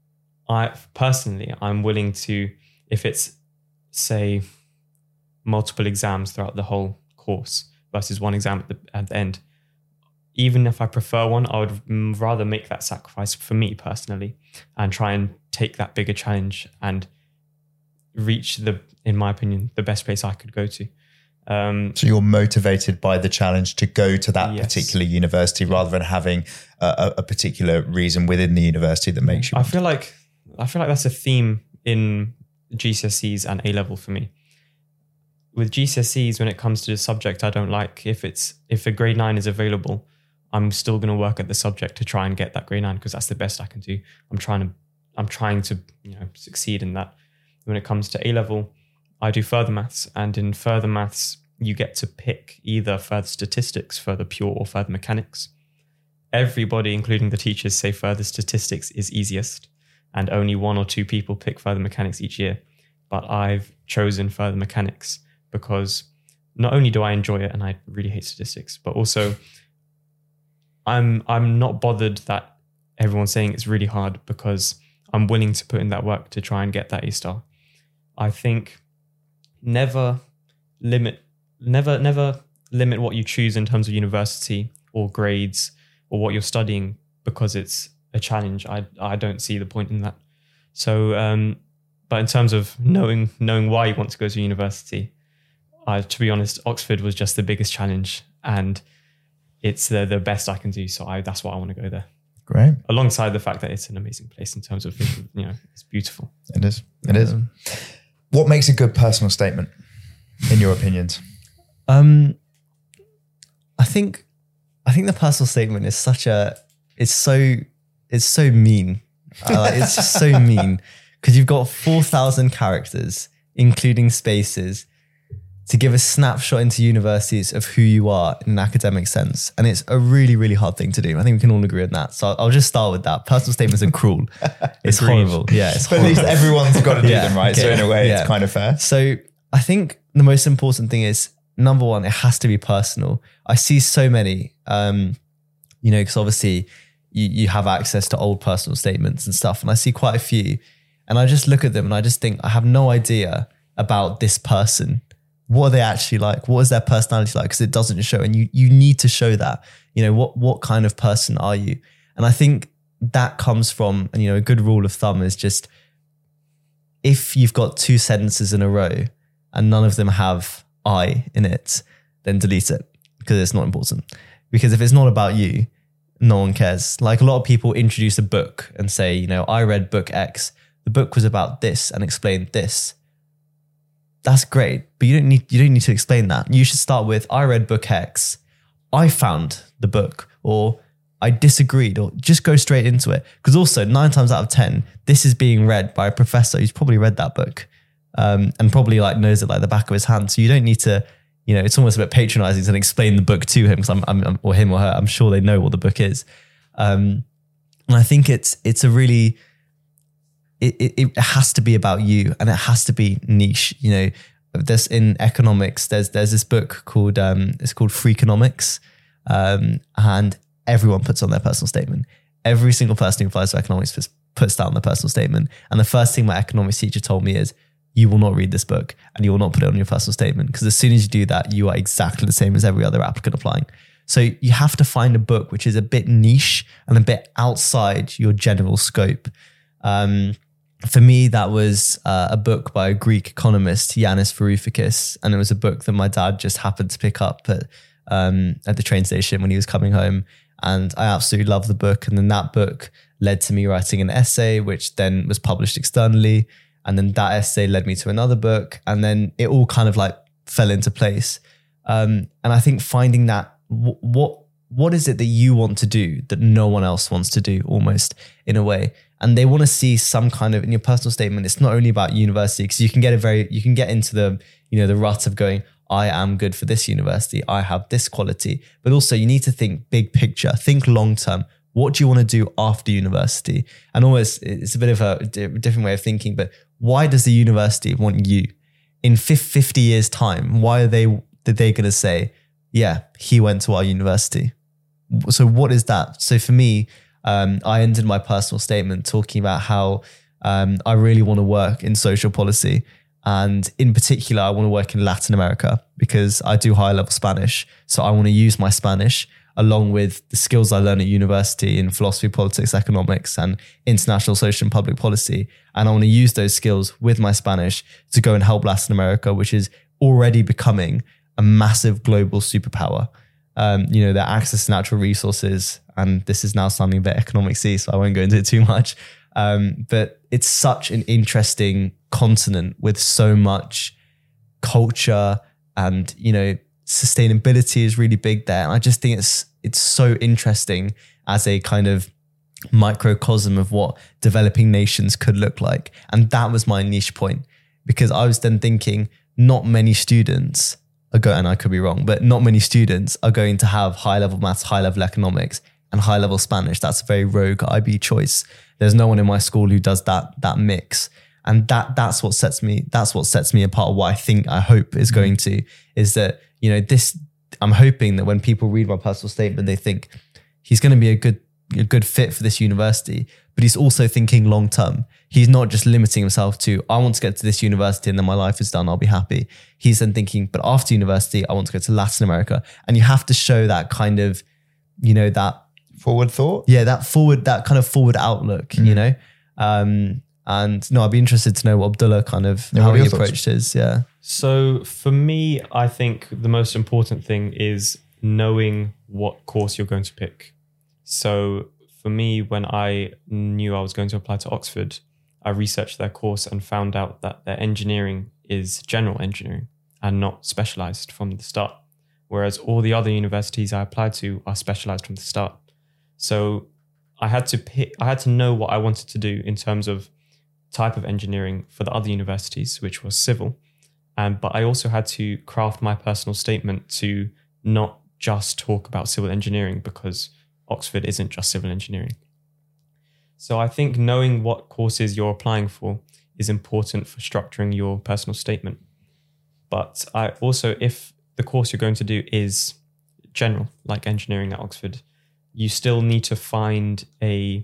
I'm willing to, if it's, say, multiple exams throughout the whole course versus one exam at the end, even if I prefer one, I would rather make that sacrifice for me personally and try and take that bigger challenge and reach in my opinion, the best place I could go to. So you're motivated by the challenge to go to that particular university rather than having a particular reason within the university that makes you. I feel like that's a theme in GCSEs and A-level for me. With GCSEs, when it comes to the subject I don't like, if a grade 9 is available, I'm still going to work at the subject to try and get that grade 9 because that's the best I can do. I'm trying to succeed in that. When it comes to A-level, I do further maths, and in further maths, you get to pick either further statistics, further pure, or further mechanics. Everybody, including the teachers, say further statistics is easiest, and only 1 or 2 people pick further mechanics each year. But I've chosen further mechanics because not only do I enjoy it, and I really hate statistics, but also I'm not bothered that everyone's saying it's really hard because I'm willing to put in that work to try and get that A-star. I think never limit what you choose in terms of university or grades or what you're studying because it's a challenge. I don't see the point in that. So, but in terms of knowing why you want to go to university, to be honest, Oxford was just the biggest challenge, and it's the best I can do. So that's why I want to go there. Great. Alongside the fact that it's an amazing place in terms of, it's beautiful. It is. It is. What makes a good personal statement, in your opinions? I think the personal statement is it's so mean. It's just so mean because you've got 4,000 characters, including spaces, to give a snapshot into universities of who you are in an academic sense. And it's a really, really hard thing to do. I think we can all agree on that. So I'll just start with that. Personal statements are cruel. It's horrible. Yeah, it's horrible. But at least everyone's got to do them, right? Okay. So in a way, it's kind of fair. So I think the most important thing is, number one, it has to be personal. I see so many, because obviously you have access to old personal statements and stuff. And I see quite a few. And I just look at them and I just think, I have no idea about this person. What are they actually like? What is their personality like? Because it doesn't show, and you need to show that. What kind of person are you? And I think that comes from, and a good rule of thumb is just, if you've got 2 sentences in a row and none of them have I in it, then delete it because it's not important. Because if it's not about you, no one cares. Like a lot of people introduce a book and say, I read book X. The book was about this and explained this. That's great, but you don't need to explain that. You should start with, I read book X, I found the book, or I disagreed, or just go straight into it. Because also 9 times out of 10, this is being read by a professor who's probably read that book and probably knows it like the back of his hand. So you don't need to, it's almost a bit patronizing to explain the book to him because I'm or him or her. I'm sure they know what the book is. And I think it's a really, it has to be about you, and it has to be niche. There's in economics, there's this book called it's called Freakonomics, and everyone puts on their personal statement. Every single person who applies to economics puts that on their personal statement. And the first thing my economics teacher told me is, you will not read this book and you will not put it on your personal statement, because as soon as you do that, you are exactly the same as every other applicant applying. So you have to find a book which is a bit niche and a bit outside your general scope. For me, that was a book by a Greek economist, Yanis Varoufakis, and it was a book that my dad just happened to pick up at the train station when he was coming home, and I absolutely loved the book. And then that book led to me writing an essay, which then was published externally, and then that essay led me to another book, and then it all kind of fell into place. And I think finding that what what is it that you want to do that no one else wants to do, almost in a way? And they want to see some kind of, in your personal statement, it's not only about university, because you can get into the, the rut of going, I am good for this university, I have this quality, but also you need to think big picture, think long term. What do you want to do after university? And almost, it's a bit of a different way of thinking, but why does the university want you? In 50 years time, why are they going to say, yeah, he went to our university? So what is that? So for me, I ended my personal statement talking about how I really want to work in social policy. And in particular, I want to work in Latin America because I do higher level Spanish. So I want to use my Spanish along with the skills I learned at university in philosophy, politics, economics, and international social and public policy. And I want to use those skills with my Spanish to go and help Latin America, which is already becoming a massive global superpower. Their access to natural resources, and this is now sounding a bit economic-y, so I won't go into it too much. But it's such an interesting continent with so much culture, and sustainability is really big there. And I just think it's so interesting as a kind of microcosm of what developing nations could look like. And that was my niche point, because I was then thinking not many students and I could be wrong, but not many students are going to have high level maths, high level economics, and high level Spanish. That's a very rogue IB choice. There's no one in my school who does that mix. And that's what sets me apart. What I hope is going to, is that, I'm hoping that when people read my personal statement, they think he's going to be a good fit for this university, but he's also thinking long term. He's not just limiting himself to, I want to get to this university and then my life is done, I'll be happy. He's then thinking, but after university, I want to go to Latin America. And you have to show that kind of, that forward thought. Yeah, that kind of forward outlook, And no, I'd be interested to know what Abdullah how he approached his. Yeah. So for me, I think the most important thing is knowing what course you're going to pick. So for me, when I knew I was going to apply to Oxford, I researched their course and found out that their engineering is general engineering and not specialized from the start. Whereas all the other universities I applied to are specialized from the start. So I had to know what I wanted to do in terms of type of engineering for the other universities, which was civil. But I also had to craft my personal statement to not just talk about civil engineering, because Oxford isn't just civil engineering. So I think knowing what courses you're applying for is important for structuring your personal statement. But I also, if the course you're going to do is general, like engineering at Oxford, you still need to find a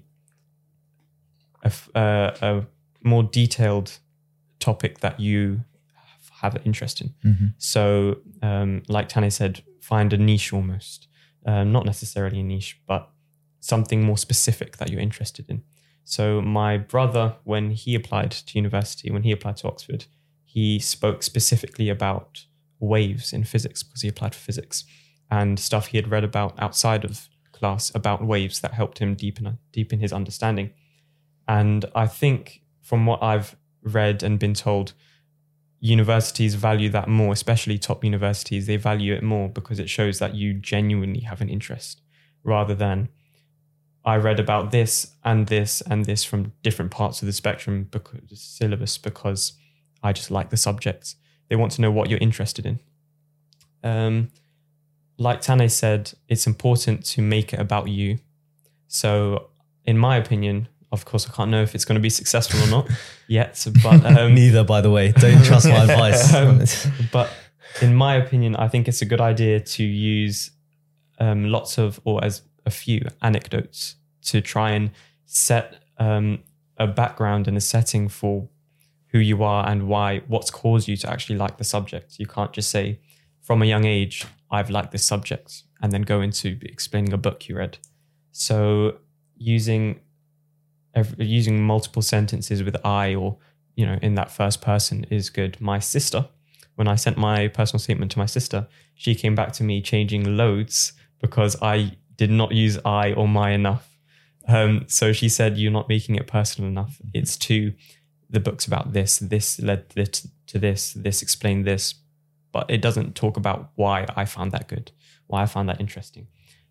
more detailed topic that you have an interest in. Mm-hmm. So like Tane said, find a niche almost. Not necessarily a niche, but something more specific that you're interested in. So my brother, when he applied to university, when he applied to Oxford, he spoke specifically about waves in physics because he applied for physics, and stuff he had read about outside of class about waves that helped him deepen his understanding. And I think from what I've read and been told, universities value that more, especially top universities. They value it more because it shows that you genuinely have an interest, rather than I read about this and this and this from different parts of the spectrum syllabus because I just like the subjects. They want to know what you're interested in. Like Tane said, it's important to make it about you. So in my opinion, of course, I can't know if it's going to be successful or not yet. But neither, by the way. Don't trust my advice. But in my opinion, I think it's a good idea to use lots of, or as a few anecdotes to try and set a background and a setting for who you are and why, what's caused you to actually like the subject. You can't just say from a young age, I've liked this subject, and then go into explaining a book you read. So using multiple sentences with I, or, in that first person is good. My sister, when I sent my personal statement to my sister, she came back to me changing loads because I did not use I or my enough. So she said, you're not making it personal enough. It's to the book's about this led to this explained this, but it doesn't talk about why I found that good, why I found that interesting.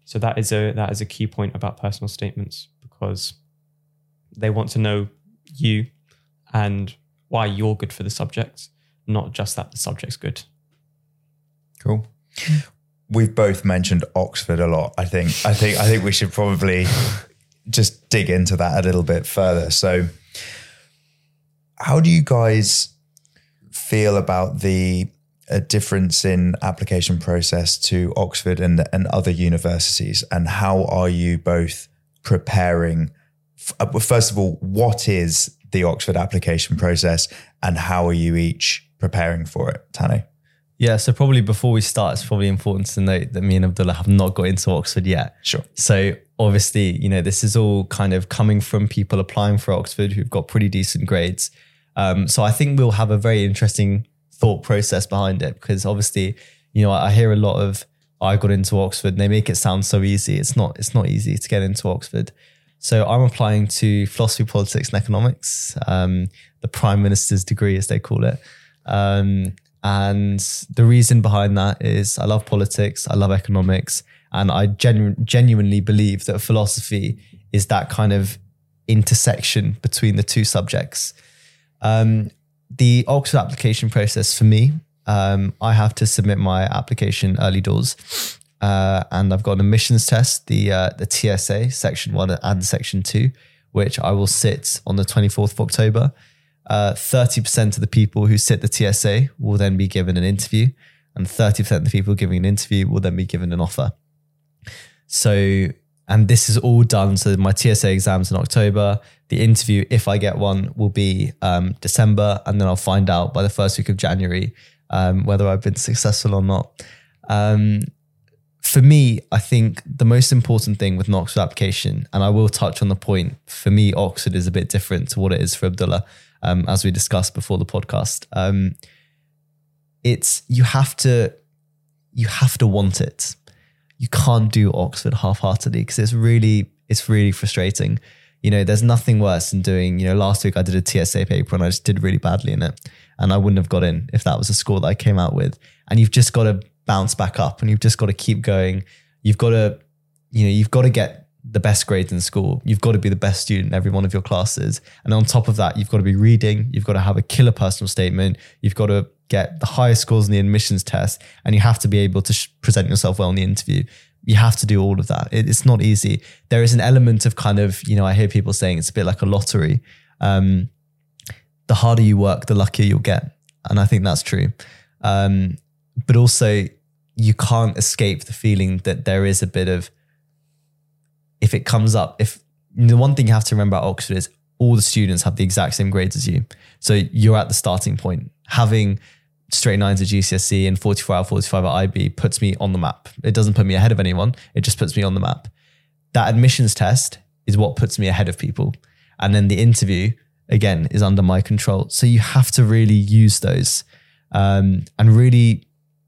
So that is a key point about personal statements, because they want to know you and why you're good for the subject, not just that the subject's good. Cool. We've both mentioned Oxford a lot. I think we should probably just dig into that a little bit further. So how do you guys feel about the difference in application process to Oxford and other universities? And how are you both preparing? First of all, what is the Oxford application process and how are you each preparing for it? Tane? Yeah, so probably before we start, it's probably important to note that me and Abdullah have not got into Oxford yet. Sure. So obviously, this is all kind of coming from people applying for Oxford who've got pretty decent grades. So I think we'll have a very interesting thought process behind it, because obviously, I hear a lot of, I got into Oxford and they make it sound so easy. It's not easy to get into Oxford. So I'm applying to philosophy, politics and economics, the Prime Minister's degree, as they call it. And the reason behind that is I love politics, I love economics, and I genuinely believe that philosophy is that kind of intersection between the two subjects. The Oxford application process for me, I have to submit my application early doors, and I've got an admissions test, the TSA Section 1 and Section 2, which I will sit on the 24th of October. 30% of the people who sit the TSA will then be given an interview, and 30% of the people giving an interview will then be given an offer. So, and this is all done. So my TSA exams in October, the interview, if I get one, will be December, and then I'll find out by the first week of January whether I've been successful or not. For me, I think the most important thing with an Oxford application, and I will touch on the point, for me, Oxford is a bit different to what it is for Abdullah, as we discussed before the podcast. It's you have to want it. You can't do Oxford half-heartedly, because it's really frustrating. There's nothing worse than doing, last week I did a TSA paper and I just did really badly in it, and I wouldn't have got in if that was a score that I came out with. And you've just got to bounce back up, and you've just got to keep going. You've got to get the best grades in school. You've got to be the best student in every one of your classes. And on top of that, you've got to be reading. You've got to have a killer personal statement. You've got to get the highest scores in the admissions test, and you have to be able to present yourself well in the interview. You have to do all of that. It's not easy. There is an element of kind of, I hear people saying it's a bit like a lottery. The harder you work, the luckier you'll get. And I think that's true. But also you can't escape the feeling that there is a bit of, if it comes up, the one thing you have to remember about Oxford is all the students have the exact same grades as you. So you're at the starting point. Having straight 9s at GCSE and 44 out of 45 at IB puts me on the map. It doesn't put me ahead of anyone. It just puts me on the map. That admissions test is what puts me ahead of people. And then the interview, again, is under my control. So you have to really use those and really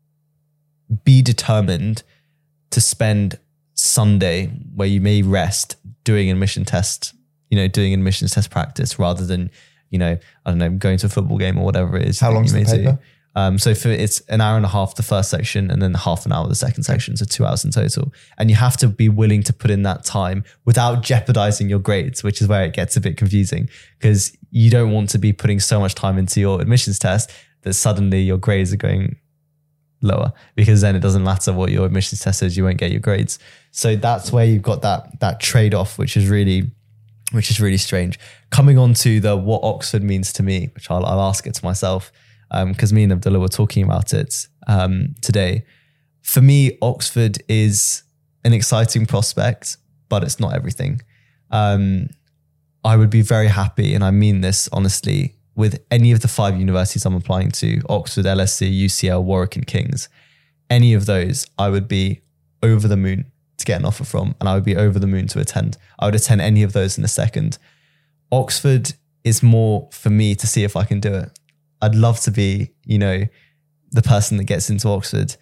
be determined to spend Sunday where you may rest doing admission test, doing admissions test practice rather than, I don't know, going to a football game or whatever it is. How long's the paper? So it's an hour and a half the first section, and then half an hour the second section, so 2 hours in total. And you have to be willing to put in that time without jeopardizing your grades, which is where it gets a bit confusing, because you don't want to be putting so much time into your admissions test that suddenly your grades are going lower, because then it doesn't matter what your admissions test is, you won't get your grades. So that's where you've got that trade-off, which is really strange. Coming on to what Oxford means to me, which I'll ask it to myself, because me and Abdullah were talking about it today. For me, Oxford is an exciting prospect, but it's not everything. I would be very happy, and I mean this honestly, with any of the 5 universities I'm applying to, Oxford, LSE, UCL, Warwick and King's. Any of those, I would be over the moon to get an offer from, and I would be over the moon to attend. I would attend any of those in a second. Oxford is more for me to see if I can do it. I'd love to be, the person that gets into Oxford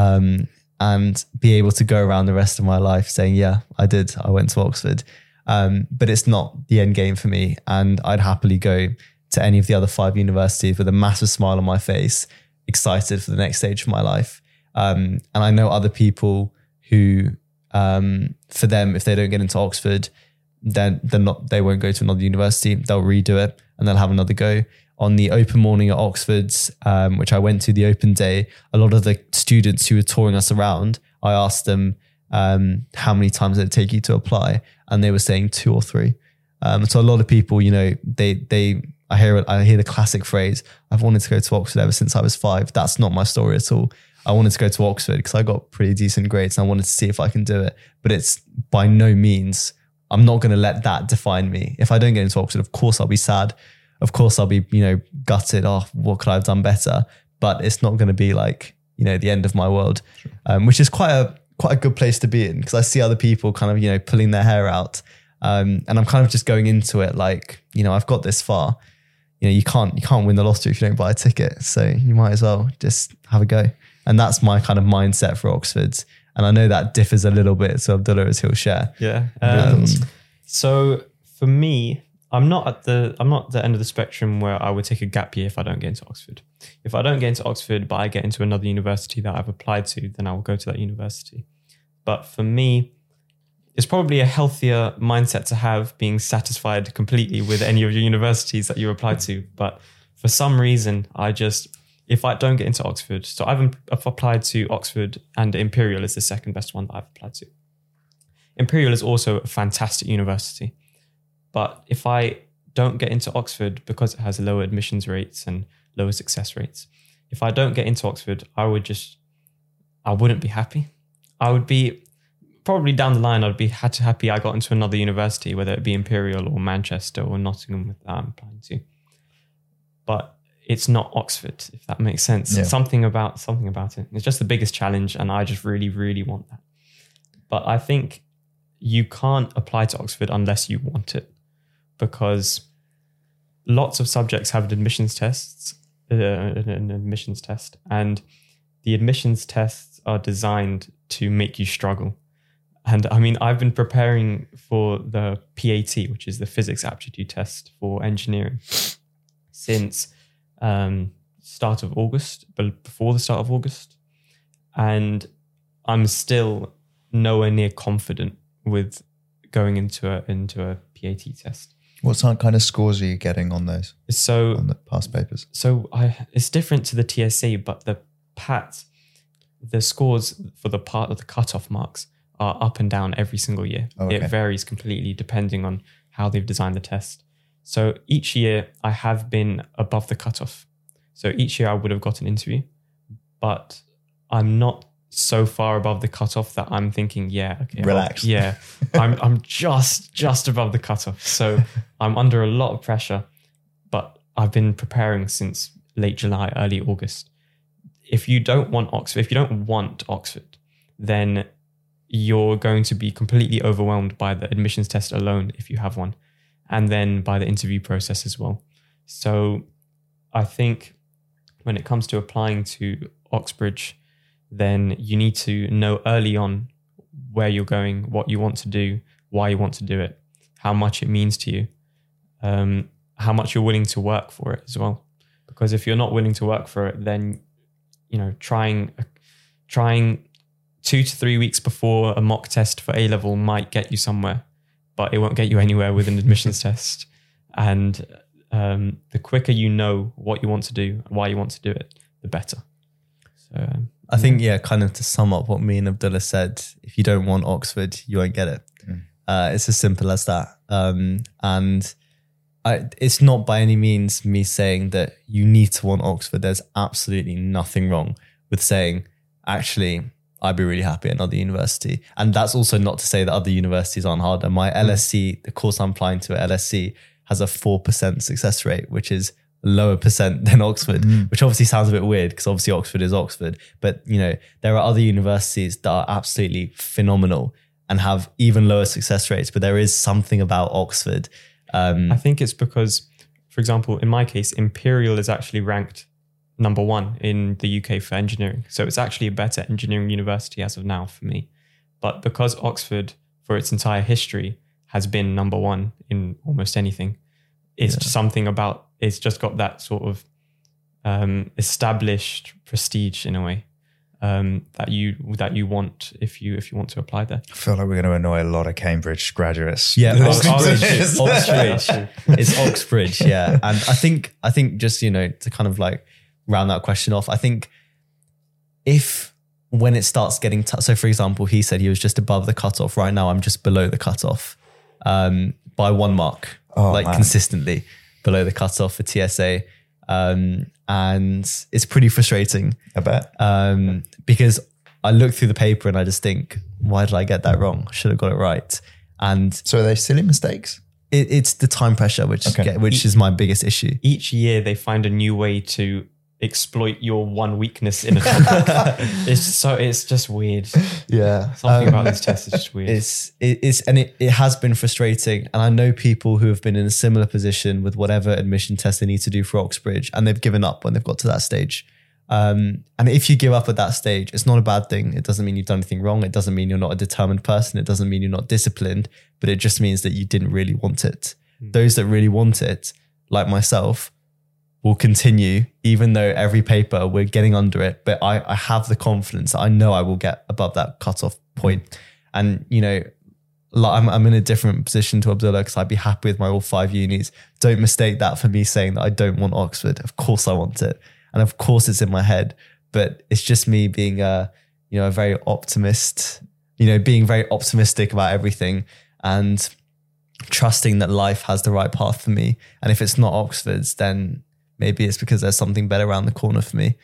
and be able to go around the rest of my life saying, yeah, I went to Oxford. But it's not the end game for me. And I'd happily go to any of the other 5 universities with a massive smile on my face, excited for the next stage of my life. And I know other people who for them, if they don't get into Oxford, then they won't go to another university. They'll redo it and they'll have another go. On the open morning at Oxford's, which I went to, the open day, a lot of the students who were touring us around, I asked them how many times did it take you to apply, and they were saying 2 or 3. So a lot of people, you know, I hear the classic phrase, "I've wanted to go to Oxford ever since I was 5." That's not my story at all. I wanted to go to Oxford because I got pretty decent grades and I wanted to see if I can do it. But it's by no means, I'm not going to let that define me. If I don't get into Oxford, of course I'll be sad. Of course I'll be, you know, gutted. Oh, what could I have done better? But it's not going to be like, you know, the end of my world, which is quite a good place to be in, because I see other people kind of, you know, pulling their hair out. And I'm kind of just going into it like, you know, I've got this far. You know, you can't win the lottery if you don't buy a ticket. So you might as well just have a go. And that's my kind of mindset for Oxford. And I know that differs a little bit. So Abdullah, as he'll share. Yeah. So for me, I'm not at the end of the spectrum where I would take a gap year if I don't get into Oxford. If I don't get into Oxford, but I get into another university that I've applied to, then I will go to that university. But for me, it's probably a healthier mindset to have, being satisfied completely with any of your universities that you apply to. But for some reason, if I don't get into Oxford, so I've applied to Oxford, and Imperial is the second best one that I've applied to. Imperial is also a fantastic university. But if I don't get into Oxford, because it has lower admissions rates and lower success rates, if I don't get into Oxford, I wouldn't be happy. I would be, probably down the line, I'd be happy I got into another university, whether it be Imperial or Manchester or Nottingham that I'm applying to. But it's not Oxford, if that makes sense. Yeah. Something about it. It's just the biggest challenge, and I just really, really want that. But I think you can't apply to Oxford unless you want it, because lots of subjects have admissions tests, an admissions test, and the admissions tests are designed to make you struggle. And I mean, I've been preparing for the PAT, which is the physics aptitude test for engineering, since start of August, but before the start of August. And I'm still nowhere near confident with going into a PAT test. What kind of scores are you getting on those? So on the past papers? So it's different to the TSA, but the PAT, the scores for the part of the cutoff marks are up and down every single year. Oh, okay. It varies completely depending on how they've designed the test. So each year I have been above the cutoff. So each year I would have got an interview, but I'm not so far above the cutoff that I'm thinking, yeah, okay, relax. I'm just above the cutoff. So I'm under a lot of pressure, but I've been preparing since late July, early August. If you don't want Oxford, then you're going to be completely overwhelmed by the admissions test alone, if you have one, and then by the interview process as well. So I think when it comes to applying to Oxbridge, then you need to know early on where you're going, what you want to do, why you want to do it, how much it means to you, how much you're willing to work for it as well. Because if you're not willing to work for it, then, you know, trying 2 to 3 weeks before a mock test for A-level might get you somewhere, but it won't get you anywhere with an admissions test. And the quicker you know what you want to do, why you want to do it, the better. So I think, kind of to sum up what me and Abdullah said, if you don't want Oxford, you won't get it. It's as simple as that. And it's not by any means me saying that you need to want Oxford. There's absolutely nothing wrong with saying, actually, I'd be really happy at another university. And that's also not to say that other universities aren't harder. My LSC, the course I'm applying to at LSC, has a 4% success rate, which is lower percent than Oxford, which obviously sounds a bit weird because obviously Oxford is Oxford. But, you know, there are other universities that are absolutely phenomenal and have even lower success rates. But there is something about Oxford. I think it's because, for example, in my case, Imperial is actually ranked number 1 in the UK for engineering. So it's actually a better engineering university as of now for me. But because Oxford, for its entire history, has been number 1 in almost anything, it's just something about, it's just got that sort of established prestige in a way. that you want if you want to apply there. I feel like we're going to annoy a lot of Cambridge graduates. Yeah, Oxbridge. Oxbridge. It's Oxbridge, yeah. And I think just, to kind of like round that question off, I think when it starts getting tough, so for example, he said he was just above the cutoff. Right now, I'm just below the cutoff by 1 mark, consistently below the cutoff for TSA. And it's pretty frustrating. I bet. Because I look through the paper and I just think, why did I get that wrong? I should have got it right. And so are they silly mistakes? It's the time pressure, which is my biggest issue. Each year they find a new way to exploit your one weakness in a topic. It's just weird. Yeah. Something about these tests is just weird. It has been frustrating. And I know people who have been in a similar position with whatever admission test they need to do for Oxbridge, and they've given up when they've got to that stage. And if you give up at that stage, it's not a bad thing. It doesn't mean you've done anything wrong. It doesn't mean you're not a determined person. It doesn't mean you're not disciplined, but it just means that you didn't really want it. Those that really want it, like myself, will continue, even though every paper we're getting under it. But I have the confidence that I know I will get above that cutoff point. And, I'm in a different position to Abdullah because I'd be happy with my all 5 unis. Don't mistake that for me saying that I don't want Oxford. Of course I want it. And of course it's in my head, but it's just me being a very optimist, being very optimistic about everything and trusting that life has the right path for me. And if it's not Oxford's, then maybe it's because there's something better around the corner for me.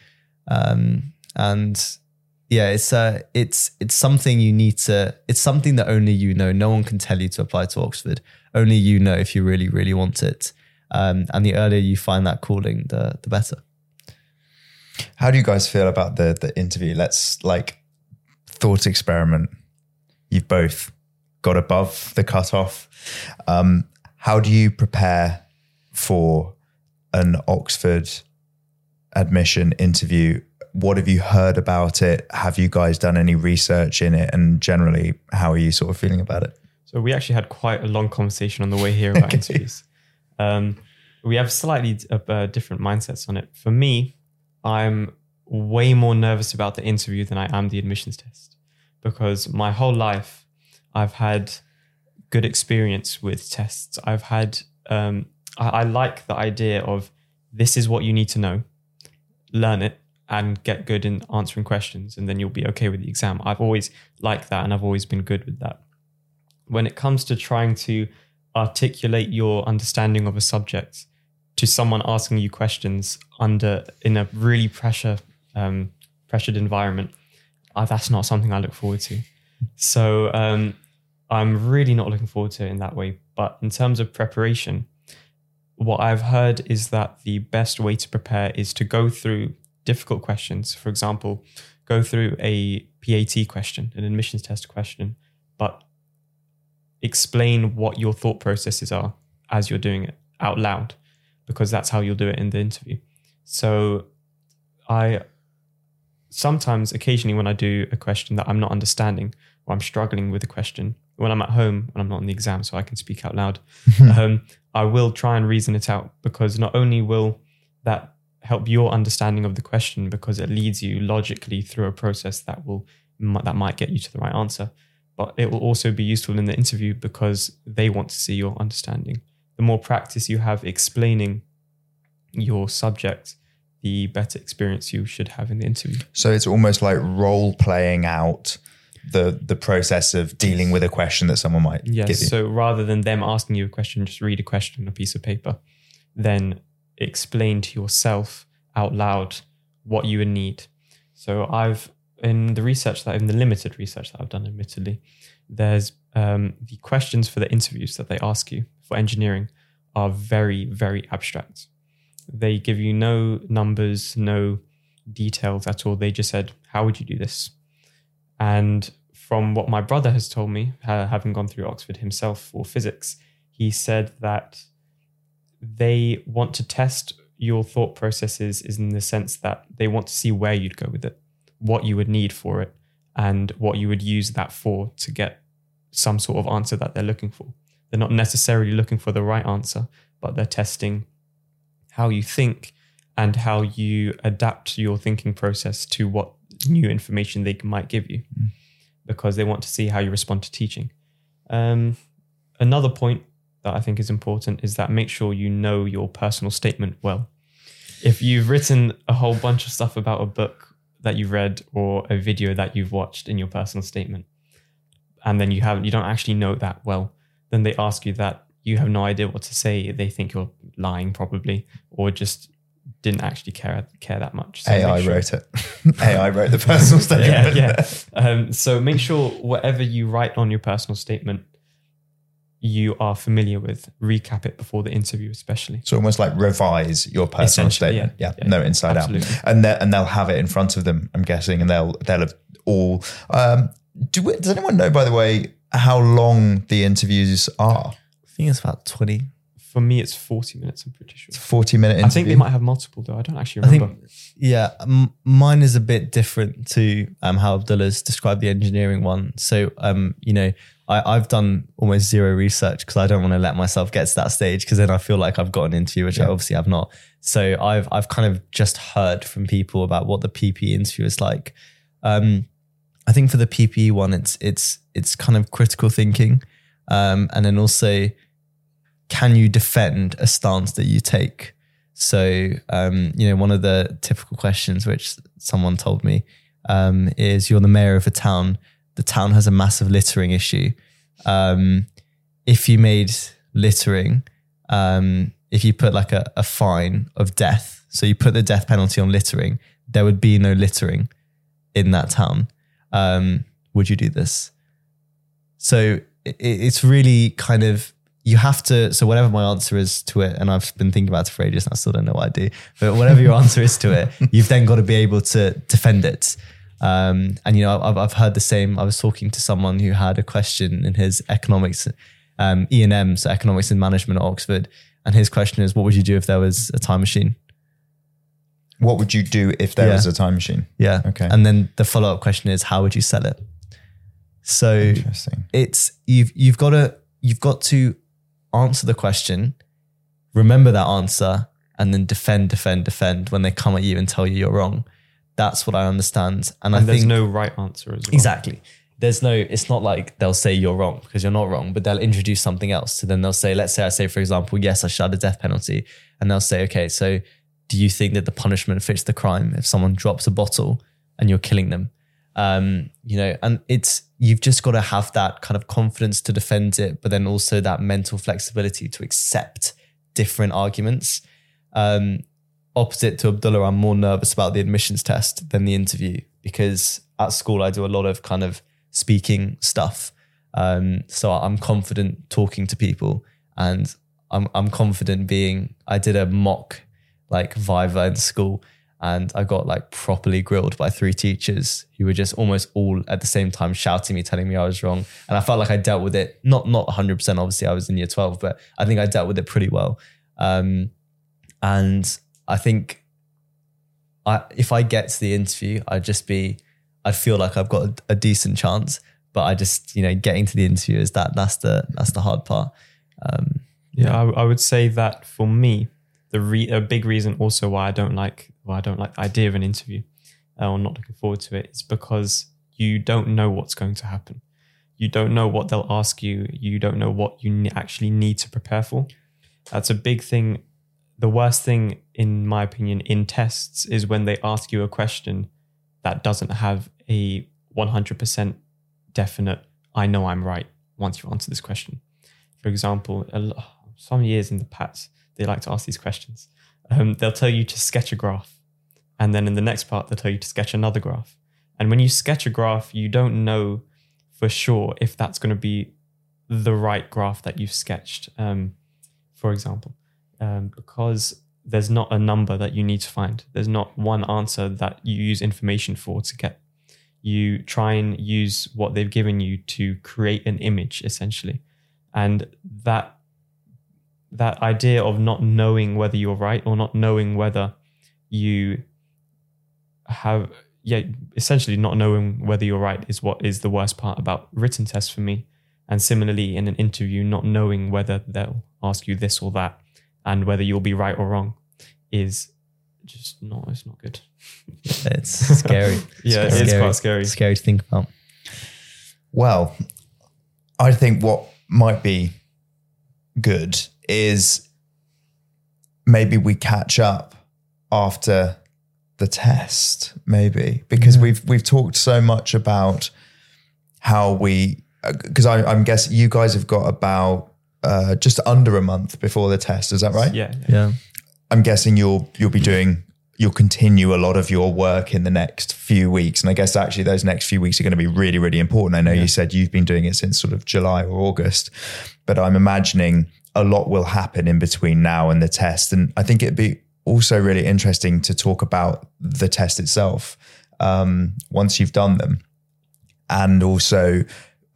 It's something you need to, it's something that only you know. No one can tell you to apply to Oxford. Only you know if you really, really want it. And the earlier you find that calling, the better. How do you guys feel about the interview? Let's thought experiment. You've both got above the cutoff. How do you prepare for an Oxford admission interview? What have you heard about it? Have you guys done any research in it? And generally, how are you sort of feeling about it? So we actually had quite a long conversation on the way here about interviews. We have slightly different mindsets on it. For me, I'm way more nervous about the interview than I am the admissions test, because my whole life I've had good experience with tests. I've had, I like the idea of this is what you need to know, learn it and get good in answering questions, and then you'll be okay with the exam. I've always liked that and I've always been good with that. When it comes to trying to articulate your understanding of a subject to someone asking you questions in a really pressured environment, that's not something I look forward to. So I'm really not looking forward to it in that way. But in terms of preparation, what I've heard is that the best way to prepare is to go through difficult questions. For example, go through a PAT question, an admissions test question, but explain what your thought processes are as you're doing it out loud, because that's how you'll do it in the interview. So occasionally when I do a question that I'm not understanding or I'm struggling with a question, when I'm at home and I'm not in the exam so I can speak out loud, I will try and reason it out, because not only will that help your understanding of the question, because it leads you logically through a process that might get you to the right answer, but it will also be useful in the interview because they want to see your understanding. The more practice you have explaining your subject, the better experience you should have in the interview. So it's almost like role playing out the process of dealing with a question that someone might give you. So rather than them asking you a question, just read a question on a piece of paper, then explain to yourself out loud what you would need. So in the limited research that I've done, admittedly, there's the questions for the interviews that they ask you for engineering are very, very abstract. They give you no numbers, no details at all. They just said, how would you do this? And from what my brother has told me, having gone through Oxford himself for physics, he said that they want to test your thought processes is in the sense that they want to see where you'd go with it, what you would need for it, and what you would use that for to get some sort of answer that they're looking for. They're not necessarily looking for the right answer, but they're testing how you think and how you adapt your thinking process to what new information they might give you, because they want to see how you respond to teaching. Another point that I think is important is that make sure you know your personal statement well. If you've written a whole bunch of stuff about a book that you've read or a video that you've watched in your personal statement, and then you don't actually know it that well, then they ask you that, you have no idea what to say. They think you're lying probably, or just didn't actually care that much. So AI wrote it. AI wrote the personal statement. Yeah. So make sure whatever you write on your personal statement, you are familiar with. Recap it before the interview, especially. So almost like revise your personal statement. Yeah. No, inside absolutely. out. And they'll have it in front of them, I'm guessing, and they'll have all. Does anyone know, by the way, how long the interviews are? I think it's about 20. For me, it's 40 minutes, I'm pretty sure. It's a 40-minute interview. I think they might have multiple, though. I don't actually remember. Mine is a bit different to how Abdullah's described the engineering one. So, I've done almost zero research because I don't want to let myself get to that stage, because then I feel like I've got an interview, which I obviously have not. So I've kind of just heard from people about what the PPE interview is like. I think for the PPE one, it's kind of critical thinking, and then also, can you defend a stance that you take? So, one of the typical questions which someone told me is, you're the mayor of a town. The town has a massive littering issue. If you made littering, if you put like a fine of death, so you put the death penalty on littering, there would be no littering in that town. Would you do this? So it's really kind of, you have to, so whatever my answer is to it, and I've been thinking about it for ages and I still don't know what I do, but whatever your answer is to it, you've then got to be able to defend it. I've heard the same. I was talking to someone who had a question in his economics, E&M, so economics and management at Oxford. And his question is, what would you do if there was a time machine? What would you do if there was a time machine? Yeah. Okay. And then the follow-up question is, how would you sell it? So interesting. It's, you've got to answer the question, remember that answer, and then defend when they come at you and tell you you're wrong. That's what I understand. And I think there's no right answer as well. Exactly. It's not like they'll say you're wrong because you're not wrong, but they'll introduce something else. So then they'll say, let's say I say, for example, yes, I should have the death penalty. And they'll say, okay, so do you think that the punishment fits the crime if someone drops a bottle and you're killing them? And you've just got to have that kind of confidence to defend it, but then also that mental flexibility to accept different arguments. Opposite to Abdullah, I'm more nervous about the admissions test than the interview, because at school I do a lot of kind of speaking stuff. So I'm confident talking to people, and I'm confident I did a mock like Viva in school, and I got like properly grilled by 3 teachers who were just almost all at the same time shouting me, telling me I was wrong. And I felt like I dealt with it, not 100%, obviously I was in year 12, but I think I dealt with it pretty well. And I think if I get to the interview, I'd feel like I've got a decent chance, but I just, getting to the interview is that's the hard part. I would say that for me, a big reason also why I don't like the idea of an interview or not looking forward to it is because you don't know what's going to happen. You don't know what they'll ask you. You don't know what you actually need to prepare for. That's a big thing. The worst thing, in my opinion, in tests is when they ask you a question that doesn't have a 100% definite, I know I'm right once you answer this question. For example, some years in the past, they like to ask these questions. They'll tell you to sketch a graph. And then in the next part, they'll tell you to sketch another graph. And when you sketch a graph, you don't know for sure if that's going to be the right graph that you've sketched, for example. Because there's not a number that you need to find. There's not one answer that you use information for to get. You try and use what they've given you to create an image, essentially. And that idea of not knowing whether you're right or not knowing whether you have, essentially not knowing whether you're right is what is the worst part about written tests for me. And similarly, in an interview, not knowing whether they'll ask you this or that, and whether you'll be right or wrong is just not. It's not good. It's scary. Yeah, It's it's scary. quite scary. Scary to think about. Well, I think what might be good is maybe we catch up after the test, maybe, because we've talked so much about how because I'm guessing you guys have got about just under a month before the test. Is that right? Yeah. I'm guessing you'll continue a lot of your work in the next few weeks. And I guess actually those next few weeks are going to be really, really important. I know you said you've been doing it since sort of July or August, but I'm imagining a lot will happen in between now and the test. And I think it'd be also really interesting to talk about the test itself once you've done them, and also,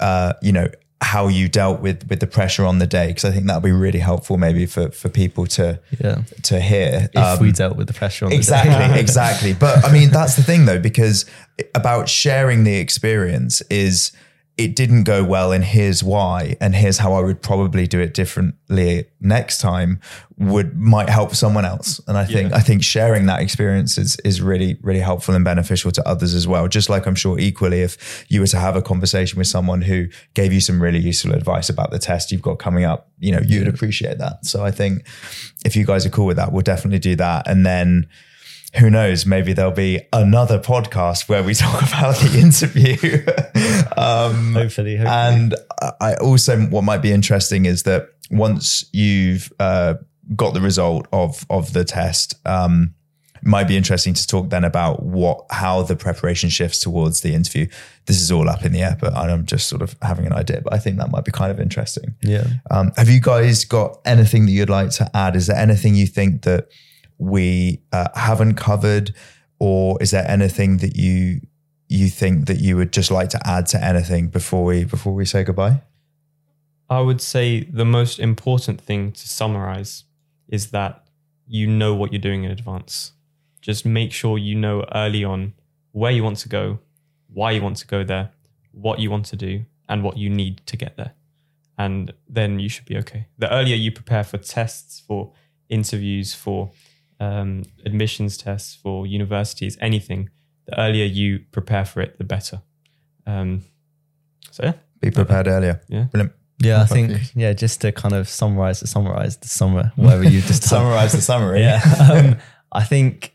how you dealt with the pressure on the day, because I think that'll be really helpful maybe for people to hear. If we dealt with the pressure on the day. Exactly. But I mean, that's the thing though, because about sharing the experience is it didn't go well and here's why, and here's how I would probably do it differently next time might help someone else. And I think sharing that experience is really, really helpful and beneficial to others as well. Just like I'm sure equally, if you were to have a conversation with someone who gave you some really useful advice about the test you've got coming up, you'd appreciate that. So I think if you guys are cool with that, we'll definitely do that. And then who knows, maybe there'll be another podcast where we talk about the interview. Hopefully. And I also, what might be interesting is that once you've got the result of the test, it might be interesting to talk then about how the preparation shifts towards the interview. This is all up in the air, but I'm just sort of having an idea, but I think that might be kind of interesting. Yeah. Have you guys got anything that you'd like to add? Is there anything you think that we haven't covered, or is there anything that you think that you would just like to add to anything before we say goodbye? I would say the most important thing to summarize is that you know what you're doing in advance. Just make sure you know early on where you want to go, why you want to go there, what you want to do, and what you need to get there. And then you should be okay. The earlier you prepare for tests, for interviews, for admissions tests, for universities, anything, the earlier you prepare for it, the better. Be prepared earlier. Yeah. Brilliant. Yeah, I think, just to kind of summarize the summer, whatever you just summarize the summary. Yeah. I think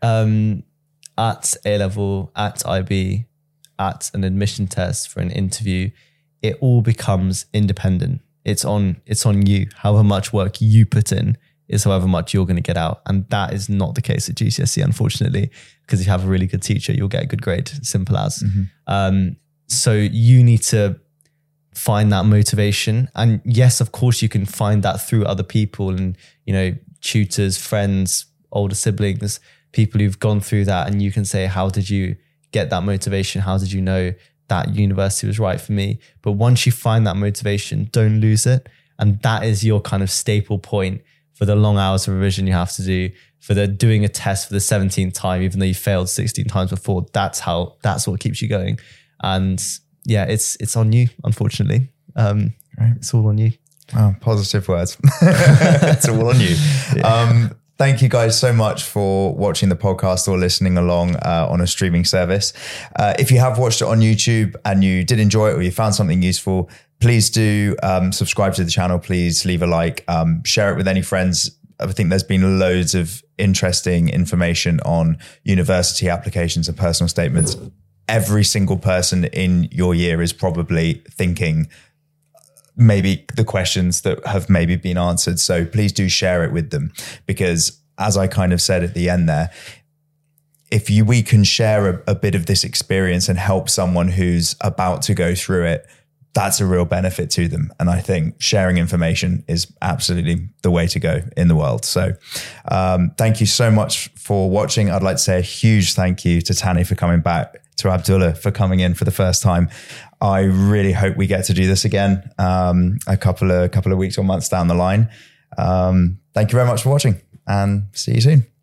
at A-level, at IB, at an admission test for an interview, it all becomes independent. It's on you. However much work you put in is however much you're going to get out. And that is not the case at GCSE, unfortunately, because if you have a really good teacher, you'll get a good grade, simple as. Mm-hmm. So you need to find that motivation. And yes, of course, you can find that through other people and, tutors, friends, older siblings, people who've gone through that. And you can say, how did you get that motivation? How did you know that university was right for me? But once you find that motivation, don't lose it. And that is your kind of staple point for the long hours of revision you have to do, for the doing a test for the 17th time, even though you failed 16 times before. That's what keeps you going. And yeah, it's on you, unfortunately. Right. It's all on you. Wow, positive words. It's all on you. Yeah. Thank you guys so much for watching the podcast or listening along on a streaming service. If you have watched it on YouTube and you did enjoy it or you found something useful, please do subscribe to the channel. Please leave a like, share it with any friends. I think there's been loads of interesting information on university applications and personal statements. Every single person in your year is probably thinking maybe the questions that have maybe been answered. So please do share it with them, because as I kind of said at the end there, if we can share a bit of this experience and help someone who's about to go through it, that's a real benefit to them. And I think sharing information is absolutely the way to go in the world. So thank you so much for watching. I'd like to say a huge thank you to Tani for coming back, to Abdullah for coming in for the first time. I really hope we get to do this again a couple of weeks or months down the line. Thank you very much for watching, and see you soon.